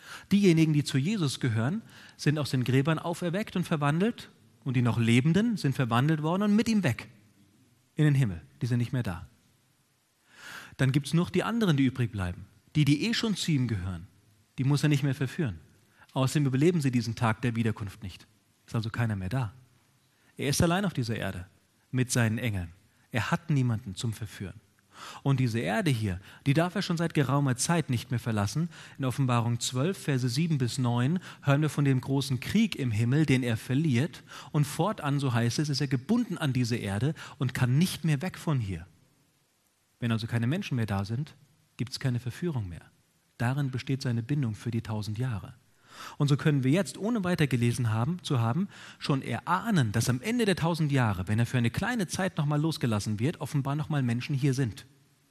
Diejenigen, die zu Jesus gehören, sind aus den Gräbern auferweckt und verwandelt und die noch Lebenden sind verwandelt worden und mit ihm weg in den Himmel. Die sind nicht mehr da. Dann gibt es noch die anderen, die übrig bleiben. Die schon zu ihm gehören. Die muss er nicht mehr verführen. Außerdem überleben sie diesen Tag der Wiederkunft nicht. Ist also keiner mehr da. Er ist allein auf dieser Erde mit seinen Engeln. Er hat niemanden zum Verführen. Und diese Erde hier, die darf er schon seit geraumer Zeit nicht mehr verlassen. In Offenbarung 12, Verse 7 bis 9 hören wir von dem großen Krieg im Himmel, den er verliert. Und fortan, so heißt es, ist er gebunden an diese Erde und kann nicht mehr weg von hier. Wenn also keine Menschen mehr da sind, gibt es keine Verführung mehr. Darin besteht seine Bindung für die 1000 Jahre. Und so können wir jetzt, ohne weiter gelesen zu haben, schon erahnen, dass am Ende der 1000 Jahre, wenn er für eine kleine Zeit nochmal losgelassen wird, offenbar nochmal Menschen hier sind.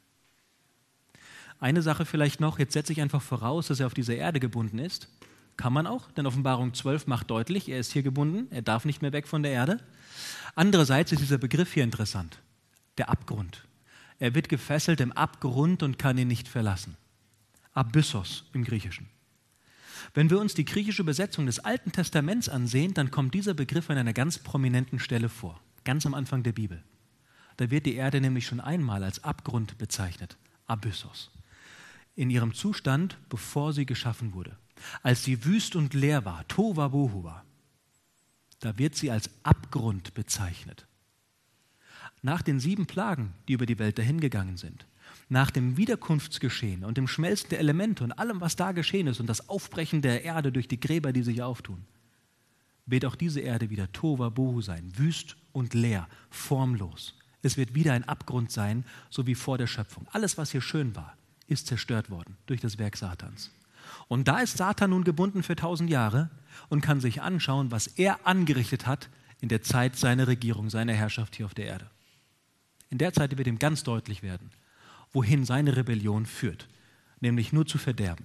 Eine Sache vielleicht noch, jetzt setze ich einfach voraus, dass er auf dieser Erde gebunden ist. Kann man auch, denn Offenbarung 12 macht deutlich, er ist hier gebunden, er darf nicht mehr weg von der Erde. Andererseits ist dieser Begriff hier interessant, der Abgrund. Er wird gefesselt im Abgrund und kann ihn nicht verlassen. Abyssos im Griechischen. Wenn wir uns die griechische Übersetzung des Alten Testaments ansehen, dann kommt dieser Begriff an einer ganz prominenten Stelle vor, ganz am Anfang der Bibel. Da wird die Erde nämlich schon einmal als Abgrund bezeichnet, Abyssos. In ihrem Zustand, bevor sie geschaffen wurde. Als sie wüst und leer war, Tohuwabohu war, da wird sie als Abgrund bezeichnet. Nach den 7 Plagen, die über die Welt dahingegangen sind, nach dem Wiederkunftsgeschehen und dem Schmelzen der Elemente und allem, was da geschehen ist und das Aufbrechen der Erde durch die Gräber, die sich auftun, wird auch diese Erde wieder Tohuwabohu sein, wüst und leer, formlos. Es wird wieder ein Abgrund sein, so wie vor der Schöpfung. Alles, was hier schön war, ist zerstört worden durch das Werk Satans. Und da ist Satan nun gebunden für 1000 Jahre und kann sich anschauen, was er angerichtet hat in der Zeit seiner Regierung, seiner Herrschaft hier auf der Erde. In der Zeit wird ihm ganz deutlich werden, wohin seine Rebellion führt, nämlich nur zu Verderben.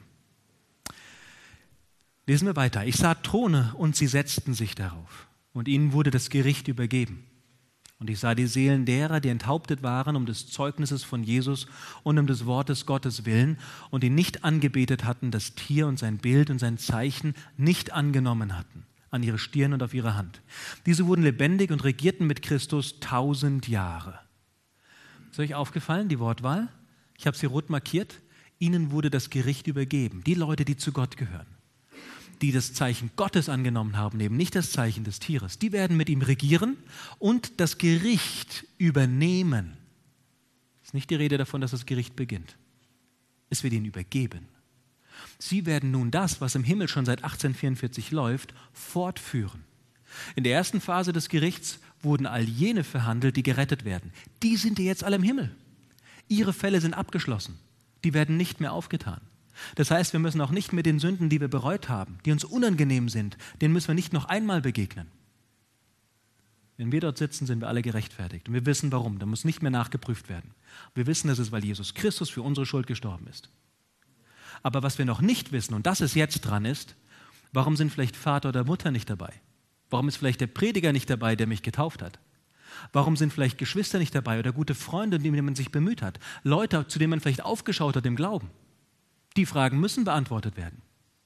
Lesen wir weiter. Ich sah Throne und sie setzten sich darauf und ihnen wurde das Gericht übergeben. Und ich sah die Seelen derer, die enthauptet waren, um des Zeugnisses von Jesus und um des Wortes Gottes willen und die nicht angebetet hatten, das Tier und sein Bild und sein Zeichen nicht angenommen hatten, an ihre Stirn und auf ihre Hand. Diese wurden lebendig und regierten mit Christus 1000 Jahre. Ist euch aufgefallen, die Wortwahl? Ich habe sie rot markiert. Ihnen wurde das Gericht übergeben. Die Leute, die zu Gott gehören, die das Zeichen Gottes angenommen haben, eben nicht das Zeichen des Tieres, die werden mit ihm regieren und das Gericht übernehmen. Es ist nicht die Rede davon, dass das Gericht beginnt. Es wird ihnen übergeben. Sie werden nun das, was im Himmel schon seit 1844 läuft, fortführen. In der ersten Phase des Gerichts wurden all jene verhandelt, die gerettet werden. Die sind ja jetzt alle im Himmel. Ihre Fälle sind abgeschlossen. Die werden nicht mehr aufgetan. Das heißt, wir müssen auch nicht mit den Sünden, die wir bereut haben, die uns unangenehm sind, denen müssen wir nicht noch einmal begegnen. Wenn wir dort sitzen, sind wir alle gerechtfertigt. Und wir wissen, warum. Da muss nicht mehr nachgeprüft werden. Wir wissen, dass es, weil Jesus Christus für unsere Schuld gestorben ist. Aber was wir noch nicht wissen, und das ist jetzt dran ist, warum sind vielleicht Vater oder Mutter nicht dabei? Warum ist vielleicht der Prediger nicht dabei, der mich getauft hat? Warum sind vielleicht Geschwister nicht dabei oder gute Freunde, um die man sich bemüht hat? Leute, zu denen man vielleicht aufgeschaut hat im Glauben. Die Fragen müssen beantwortet werden.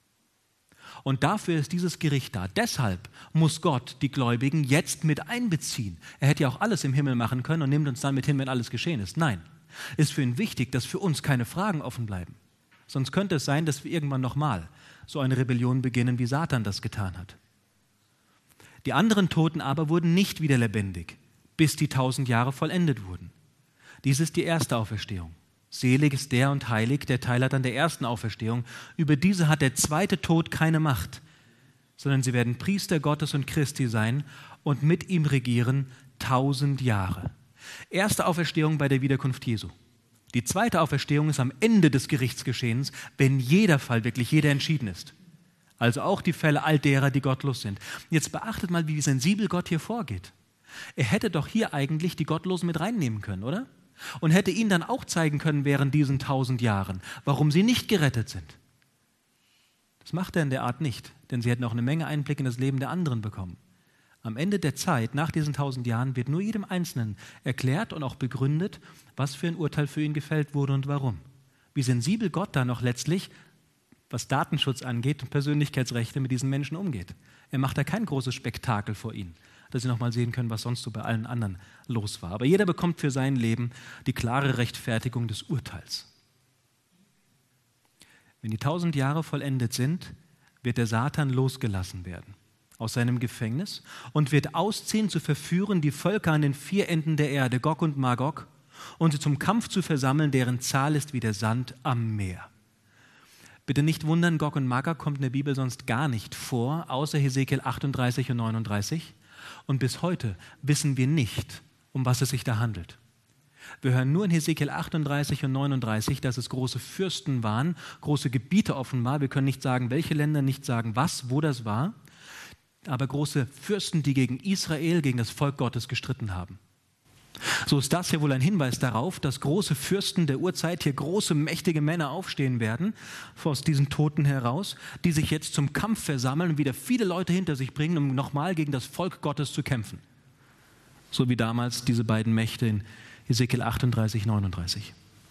Und dafür ist dieses Gericht da. Deshalb muss Gott die Gläubigen jetzt mit einbeziehen. Er hätte ja auch alles im Himmel machen können und nimmt uns dann mit hin, wenn alles geschehen ist. Nein, ist für ihn wichtig, dass für uns keine Fragen offen bleiben. Sonst könnte es sein, dass wir irgendwann nochmal so eine Rebellion beginnen, wie Satan das getan hat. Die anderen Toten aber wurden nicht wieder lebendig, bis die 1000 Jahre vollendet wurden. Dies ist die erste Auferstehung. Selig ist der und heilig, der Teil hat an der ersten Auferstehung. Über diese hat der zweite Tod keine Macht, sondern sie werden Priester Gottes und Christi sein und mit ihm regieren 1000 Jahre. Erste Auferstehung bei der Wiederkunft Jesu. Die zweite Auferstehung ist am Ende des Gerichtsgeschehens, wenn jeder Fall, wirklich jeder entschieden ist. Also auch die Fälle all derer, die gottlos sind. Jetzt beachtet mal, wie sensibel Gott hier vorgeht. Er hätte doch hier eigentlich die Gottlosen mit reinnehmen können, oder? Und hätte ihnen dann auch zeigen können während diesen 1000 Jahren, warum sie nicht gerettet sind. Das macht er in der Art nicht, denn sie hätten auch eine Menge Einblick in das Leben der anderen bekommen. Am Ende der Zeit, nach diesen 1000 Jahren, wird nur jedem Einzelnen erklärt und auch begründet, was für ein Urteil für ihn gefällt wurde und warum. Wie sensibel Gott da noch letztlich was Datenschutz angeht und Persönlichkeitsrechte mit diesen Menschen umgeht. Er macht da kein großes Spektakel vor ihnen, dass sie nochmal sehen können, was sonst so bei allen anderen los war. Aber jeder bekommt für sein Leben die klare Rechtfertigung des Urteils. Wenn die 1000 Jahre vollendet sind, wird der Satan losgelassen werden aus seinem Gefängnis und wird ausziehen, zu verführen die Völker an den 4 Enden der Erde, Gog und Magog, und sie zum Kampf zu versammeln, deren Zahl ist wie der Sand am Meer. Bitte nicht wundern, Gog und Magog kommt in der Bibel sonst gar nicht vor, außer Hesekiel 38 und 39. Und bis heute wissen wir nicht, um was es sich da handelt. Wir hören nur in Hesekiel 38 und 39, dass es große Fürsten waren, große Gebiete offenbar. Wir können nicht sagen, welche Länder, nicht sagen, wo das war. Aber große Fürsten, die gegen Israel, gegen das Volk Gottes gestritten haben. So ist das ja wohl ein Hinweis darauf, dass große Fürsten der Urzeit hier große, mächtige Männer aufstehen werden, aus diesen Toten heraus, die sich jetzt zum Kampf versammeln und wieder viele Leute hinter sich bringen, um nochmal gegen das Volk Gottes zu kämpfen. So wie damals diese beiden Mächte in Hesekiel 38, 39.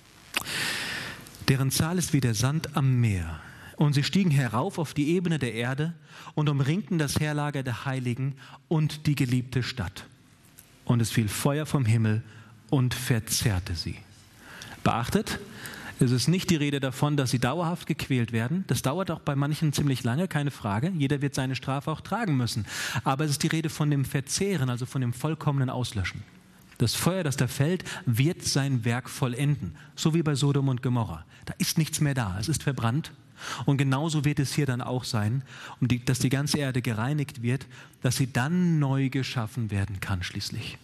Deren Zahl ist wie der Sand am Meer. Und sie stiegen herauf auf die Ebene der Erde und umringten das Heerlager der Heiligen und die geliebte Stadt. Und es fiel Feuer vom Himmel und verzehrte sie. Beachtet, es ist nicht die Rede davon, dass sie dauerhaft gequält werden. Das dauert auch bei manchen ziemlich lange, keine Frage. Jeder wird seine Strafe auch tragen müssen. Aber es ist die Rede von dem Verzehren, also von dem vollkommenen Auslöschen. Das Feuer, das da fällt, wird sein Werk vollenden. So wie bei Sodom und Gomorra. Da ist nichts mehr da, es ist verbrannt. Und genauso wird es hier dann auch sein, dass die ganze Erde gereinigt wird, dass sie dann neu geschaffen werden kann schließlich.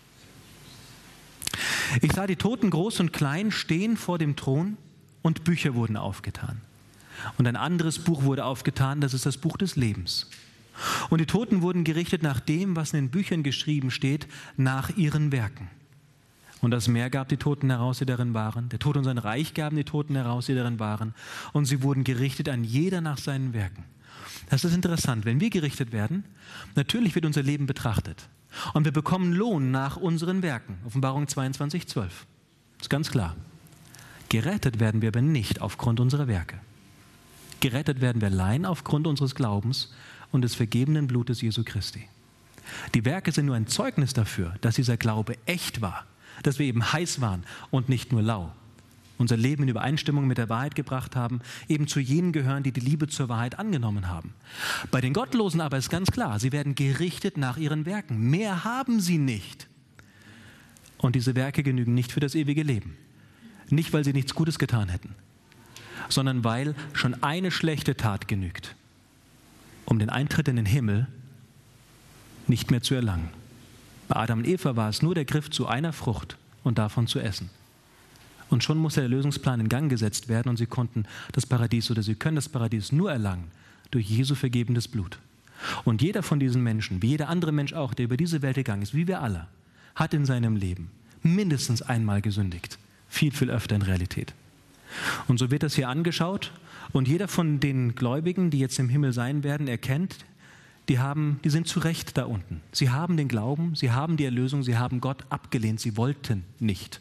Ich sah die Toten groß und klein stehen vor dem Thron und Bücher wurden aufgetan. Und ein anderes Buch wurde aufgetan, das ist das Buch des Lebens. Und die Toten wurden gerichtet nach dem, was in den Büchern geschrieben steht, nach ihren Werken. Und das Meer gab die Toten heraus, die darin waren. Der Tod und sein Reich gaben die Toten heraus, die darin waren. Und sie wurden gerichtet, an jeder nach seinen Werken. Das ist interessant. Wenn wir gerichtet werden, natürlich wird unser Leben betrachtet. Und wir bekommen Lohn nach unseren Werken. Offenbarung 22, 12. Das ist ganz klar. Gerettet werden wir aber nicht aufgrund unserer Werke. Gerettet werden wir allein aufgrund unseres Glaubens und des vergebenen Blutes Jesu Christi. Die Werke sind nur ein Zeugnis dafür, dass dieser Glaube echt war. Dass wir eben heiß waren und nicht nur lau. Unser Leben in Übereinstimmung mit der Wahrheit gebracht haben, eben zu jenen gehören, die die Liebe zur Wahrheit angenommen haben. Bei den Gottlosen aber ist ganz klar, sie werden gerichtet nach ihren Werken. Mehr haben sie nicht. Und diese Werke genügen nicht für das ewige Leben. Nicht, weil sie nichts Gutes getan hätten, sondern weil schon eine schlechte Tat genügt, um den Eintritt in den Himmel nicht mehr zu erlangen. Bei Adam und Eva war es nur der Griff zu einer Frucht und davon zu essen. Und schon musste der Erlösungsplan in Gang gesetzt werden und sie konnten das Paradies oder sie können das Paradies nur erlangen durch Jesu vergebenes Blut. Und jeder von diesen Menschen, wie jeder andere Mensch auch, der über diese Welt gegangen ist, wie wir alle, hat in seinem Leben mindestens einmal gesündigt. Viel, viel öfter in Realität. Und so wird das hier angeschaut und jeder von den Gläubigen, die jetzt im Himmel sein werden, erkennt, die sind zu Recht da unten. Sie haben den Glauben, sie haben die Erlösung, sie haben Gott abgelehnt, sie wollten nicht.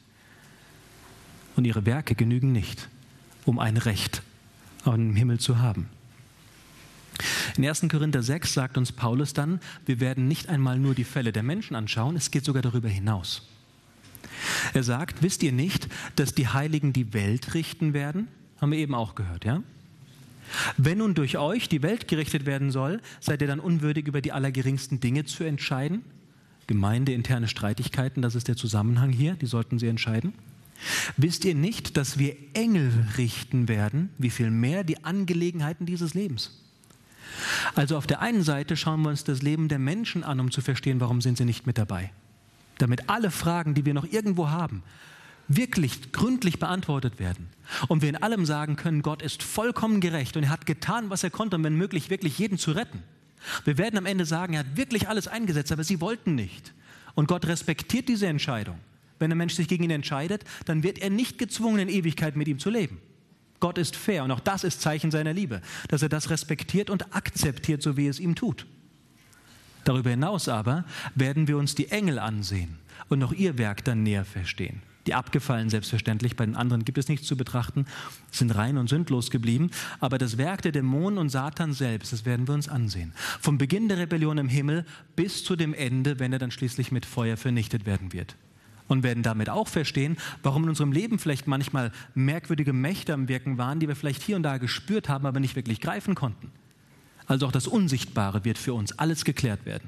Und ihre Werke genügen nicht, um ein Recht im Himmel zu haben. In 1. Korinther 6 sagt uns Paulus dann, wir werden nicht einmal nur die Fälle der Menschen anschauen, es geht sogar darüber hinaus. Er sagt, wisst ihr nicht, dass die Heiligen die Welt richten werden? Haben wir eben auch gehört, ja? Wenn nun durch euch die Welt gerichtet werden soll, seid ihr dann unwürdig, über die allergeringsten Dinge zu entscheiden? Gemeindeinterne Streitigkeiten, das ist der Zusammenhang hier, die sollten sie entscheiden. Wisst ihr nicht, dass wir Engel richten werden, wie viel mehr die Angelegenheiten dieses Lebens? Also auf der einen Seite schauen wir uns das Leben der Menschen an, um zu verstehen, warum sind sie nicht mit dabei. Damit alle Fragen, die wir noch irgendwo haben, wirklich gründlich beantwortet werden. Und wir in allem sagen können, Gott ist vollkommen gerecht und er hat getan, was er konnte, um wenn möglich wirklich jeden zu retten. Wir werden am Ende sagen, er hat wirklich alles eingesetzt, aber sie wollten nicht. Und Gott respektiert diese Entscheidung. Wenn ein Mensch sich gegen ihn entscheidet, dann wird er nicht gezwungen, in Ewigkeit mit ihm zu leben. Gott ist fair und auch das ist Zeichen seiner Liebe, dass er das respektiert und akzeptiert, so wie es ihm tut. Darüber hinaus aber werden wir uns die Engel ansehen und noch ihr Werk dann näher verstehen. Die abgefallen selbstverständlich, bei den anderen gibt es nichts zu betrachten, sind rein und sündlos geblieben. Aber das Werk der Dämonen und Satan selbst, das werden wir uns ansehen. Vom Beginn der Rebellion im Himmel bis zu dem Ende, wenn er dann schließlich mit Feuer vernichtet werden wird. Und werden damit auch verstehen, warum in unserem Leben vielleicht manchmal merkwürdige Mächte am Wirken waren, die wir vielleicht hier und da gespürt haben, aber nicht wirklich greifen konnten. Also auch das Unsichtbare wird für uns alles geklärt werden.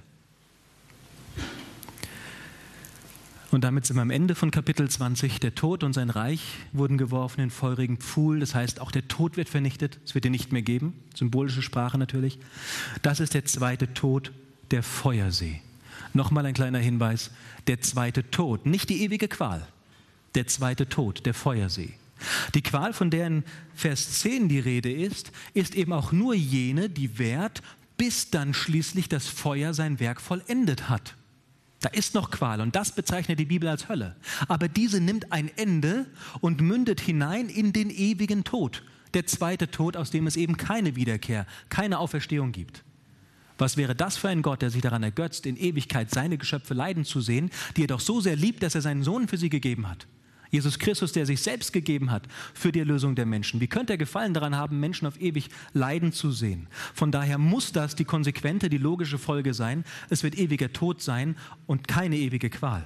Und damit sind wir am Ende von Kapitel 20. Der Tod und sein Reich wurden geworfen in den feurigen Pfuhl. Das heißt, auch der Tod wird vernichtet. Es wird ihn nicht mehr geben. Symbolische Sprache natürlich. Das ist der zweite Tod, der Feuersee. Nochmal ein kleiner Hinweis. Der zweite Tod, nicht die ewige Qual. Der zweite Tod, der Feuersee. Die Qual, von der in Vers 10 die Rede ist eben auch nur jene, die währt, bis dann schließlich das Feuer sein Werk vollendet hat. Da ist noch Qual und das bezeichnet die Bibel als Hölle. Aber diese nimmt ein Ende und mündet hinein in den ewigen Tod. Der zweite Tod, aus dem es eben keine Wiederkehr, keine Auferstehung gibt. Was wäre das für ein Gott, der sich daran ergötzt, in Ewigkeit seine Geschöpfe leiden zu sehen, die er doch so sehr liebt, dass er seinen Sohn für sie gegeben hat? Jesus Christus, der sich selbst gegeben hat für die Erlösung der Menschen. Wie könnte er Gefallen daran haben, Menschen auf ewig leiden zu sehen? Von daher muss das die konsequente, die logische Folge sein. Es wird ewiger Tod sein und keine ewige Qual.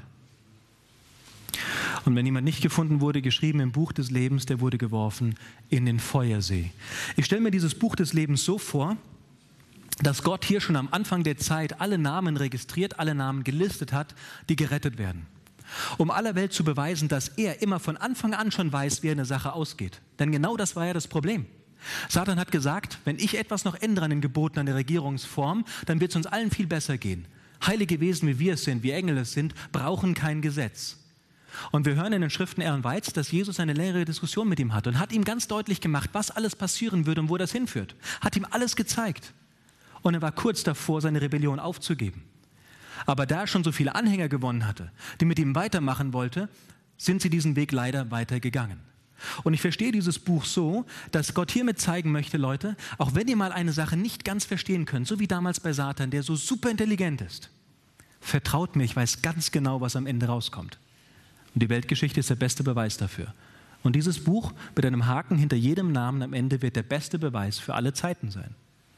Und wenn jemand nicht gefunden wurde, geschrieben im Buch des Lebens, der wurde geworfen in den Feuersee. Ich stelle mir dieses Buch des Lebens so vor, dass Gott hier schon am Anfang der Zeit alle Namen registriert, alle Namen gelistet hat, die gerettet werden. Um aller Welt zu beweisen, dass er immer von Anfang an schon weiß, wie eine Sache ausgeht. Denn genau das war ja das Problem. Satan hat gesagt, wenn ich etwas noch ändere an den Geboten, an der Regierungsform, dann wird es uns allen viel besser gehen. Heilige Wesen, wie wir es sind, wie Engel es sind, brauchen kein Gesetz. Und wir hören in den Schriften Ellen Whites, dass Jesus eine längere Diskussion mit ihm hatte und hat ihm ganz deutlich gemacht, was alles passieren würde und wo das hinführt. Hat ihm alles gezeigt. Und er war kurz davor, seine Rebellion aufzugeben. Aber da er schon so viele Anhänger gewonnen hatte, die mit ihm weitermachen wollte, sind sie diesen Weg leider weitergegangen. Und ich verstehe dieses Buch so, dass Gott hiermit zeigen möchte, Leute, auch wenn ihr mal eine Sache nicht ganz verstehen könnt, so wie damals bei Satan, der so super intelligent ist, vertraut mir, ich weiß ganz genau, was am Ende rauskommt. Und die Weltgeschichte ist der beste Beweis dafür. Und dieses Buch mit einem Haken hinter jedem Namen am Ende wird der beste Beweis für alle Zeiten sein.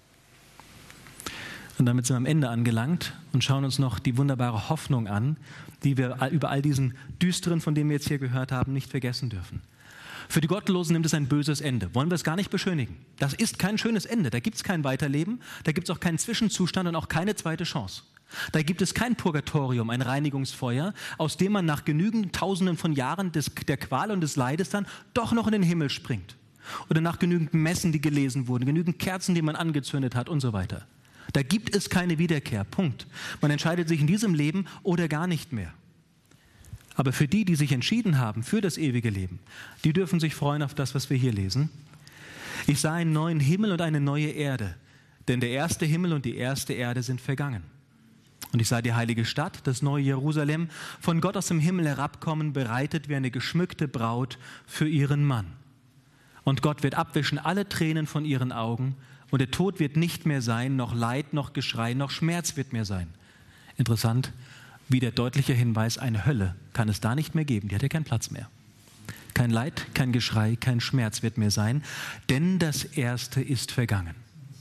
Und damit sind wir am Ende angelangt und schauen uns noch die wunderbare Hoffnung an, die wir über all diesen Düsteren, von denen wir jetzt hier gehört haben, nicht vergessen dürfen. Für die Gottlosen nimmt es ein böses Ende. Wollen wir es gar nicht beschönigen. Das ist kein schönes Ende. Da gibt es kein Weiterleben, da gibt es auch keinen Zwischenzustand und auch keine zweite Chance. Da gibt es kein Purgatorium, ein Reinigungsfeuer, aus dem man nach genügend Tausenden von Jahren der Qual und des Leides dann doch noch in den Himmel springt. Oder nach genügend Messen, die gelesen wurden, genügend Kerzen, die man angezündet hat und so weiter. Da gibt es keine Wiederkehr, Punkt. Man entscheidet sich in diesem Leben oder gar nicht mehr. Aber für die, die sich entschieden haben für das ewige Leben, die dürfen sich freuen auf das, was wir hier lesen. Ich sah einen neuen Himmel und eine neue Erde, denn der erste Himmel und die erste Erde sind vergangen. Und ich sah die heilige Stadt, das neue Jerusalem, von Gott aus dem Himmel herabkommen, bereitet wie eine geschmückte Braut für ihren Mann. Und Gott wird abwischen alle Tränen von ihren Augen, und der Tod wird nicht mehr sein, noch Leid, noch Geschrei, noch Schmerz wird mehr sein. Interessant, wie der deutliche Hinweis, eine Hölle kann es da nicht mehr geben, die hat ja keinen Platz mehr. Kein Leid, kein Geschrei, kein Schmerz wird mehr sein, denn das Erste ist vergangen.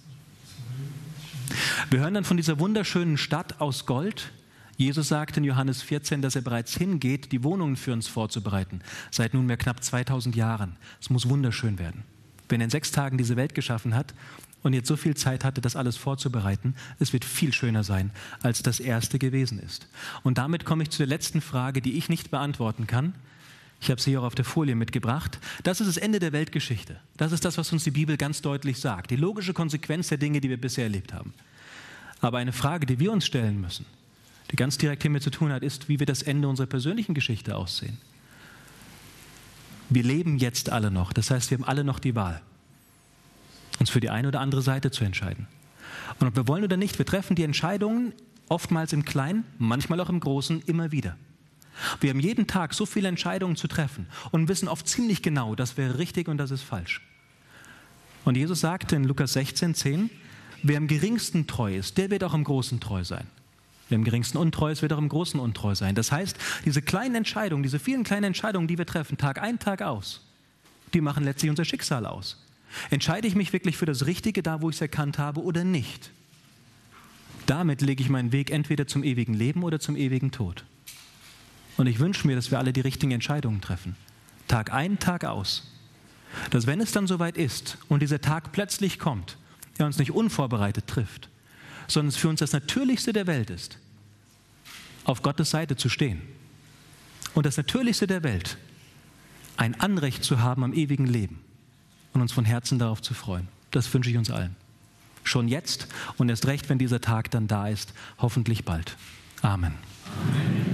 Wir hören dann von dieser wunderschönen Stadt aus Gold. Jesus sagte in Johannes 14, dass er bereits hingeht, die Wohnungen für uns vorzubereiten. Seit nunmehr knapp 2000 Jahren. Es muss wunderschön werden. Wenn er in 6 Tagen diese Welt geschaffen hat und jetzt so viel Zeit hatte, das alles vorzubereiten, es wird viel schöner sein, als das Erste gewesen ist. Und damit komme ich zu der letzten Frage, die ich nicht beantworten kann. Ich habe sie hier auch auf der Folie mitgebracht. Das ist das Ende der Weltgeschichte. Das ist das, was uns die Bibel ganz deutlich sagt. Die logische Konsequenz der Dinge, die wir bisher erlebt haben. Aber eine Frage, die wir uns stellen müssen, die ganz direkt hiermit zu tun hat, ist, wie wird das Ende unserer persönlichen Geschichte aussehen? Wir leben jetzt alle noch. Das heißt, wir haben alle noch die Wahl, uns für die eine oder andere Seite zu entscheiden. Und ob wir wollen oder nicht, wir treffen die Entscheidungen oftmals im Kleinen, manchmal auch im Großen, immer wieder. Wir haben jeden Tag so viele Entscheidungen zu treffen und wissen oft ziemlich genau, das wäre richtig und das ist falsch. Und Jesus sagte in Lukas 16,10, wer am geringsten treu ist, der wird auch am Großen treu sein. Wer im geringsten untreu ist, wird auch im Großen untreu sein. Das heißt, diese kleinen Entscheidungen, diese vielen kleinen Entscheidungen, die wir treffen, Tag ein, Tag aus, die machen letztlich unser Schicksal aus. Entscheide ich mich wirklich für das Richtige, da wo ich es erkannt habe, oder nicht? Damit lege ich meinen Weg entweder zum ewigen Leben oder zum ewigen Tod. Und ich wünsche mir, dass wir alle die richtigen Entscheidungen treffen. Tag ein, Tag aus. Dass wenn es dann soweit ist und dieser Tag plötzlich kommt, der uns nicht unvorbereitet trifft, sondern es für uns das Natürlichste der Welt ist, auf Gottes Seite zu stehen. Und das Natürlichste der Welt, ein Anrecht zu haben am ewigen Leben und uns von Herzen darauf zu freuen. Das wünsche ich uns allen. Schon jetzt und erst recht, wenn dieser Tag dann da ist, hoffentlich bald. Amen. Amen.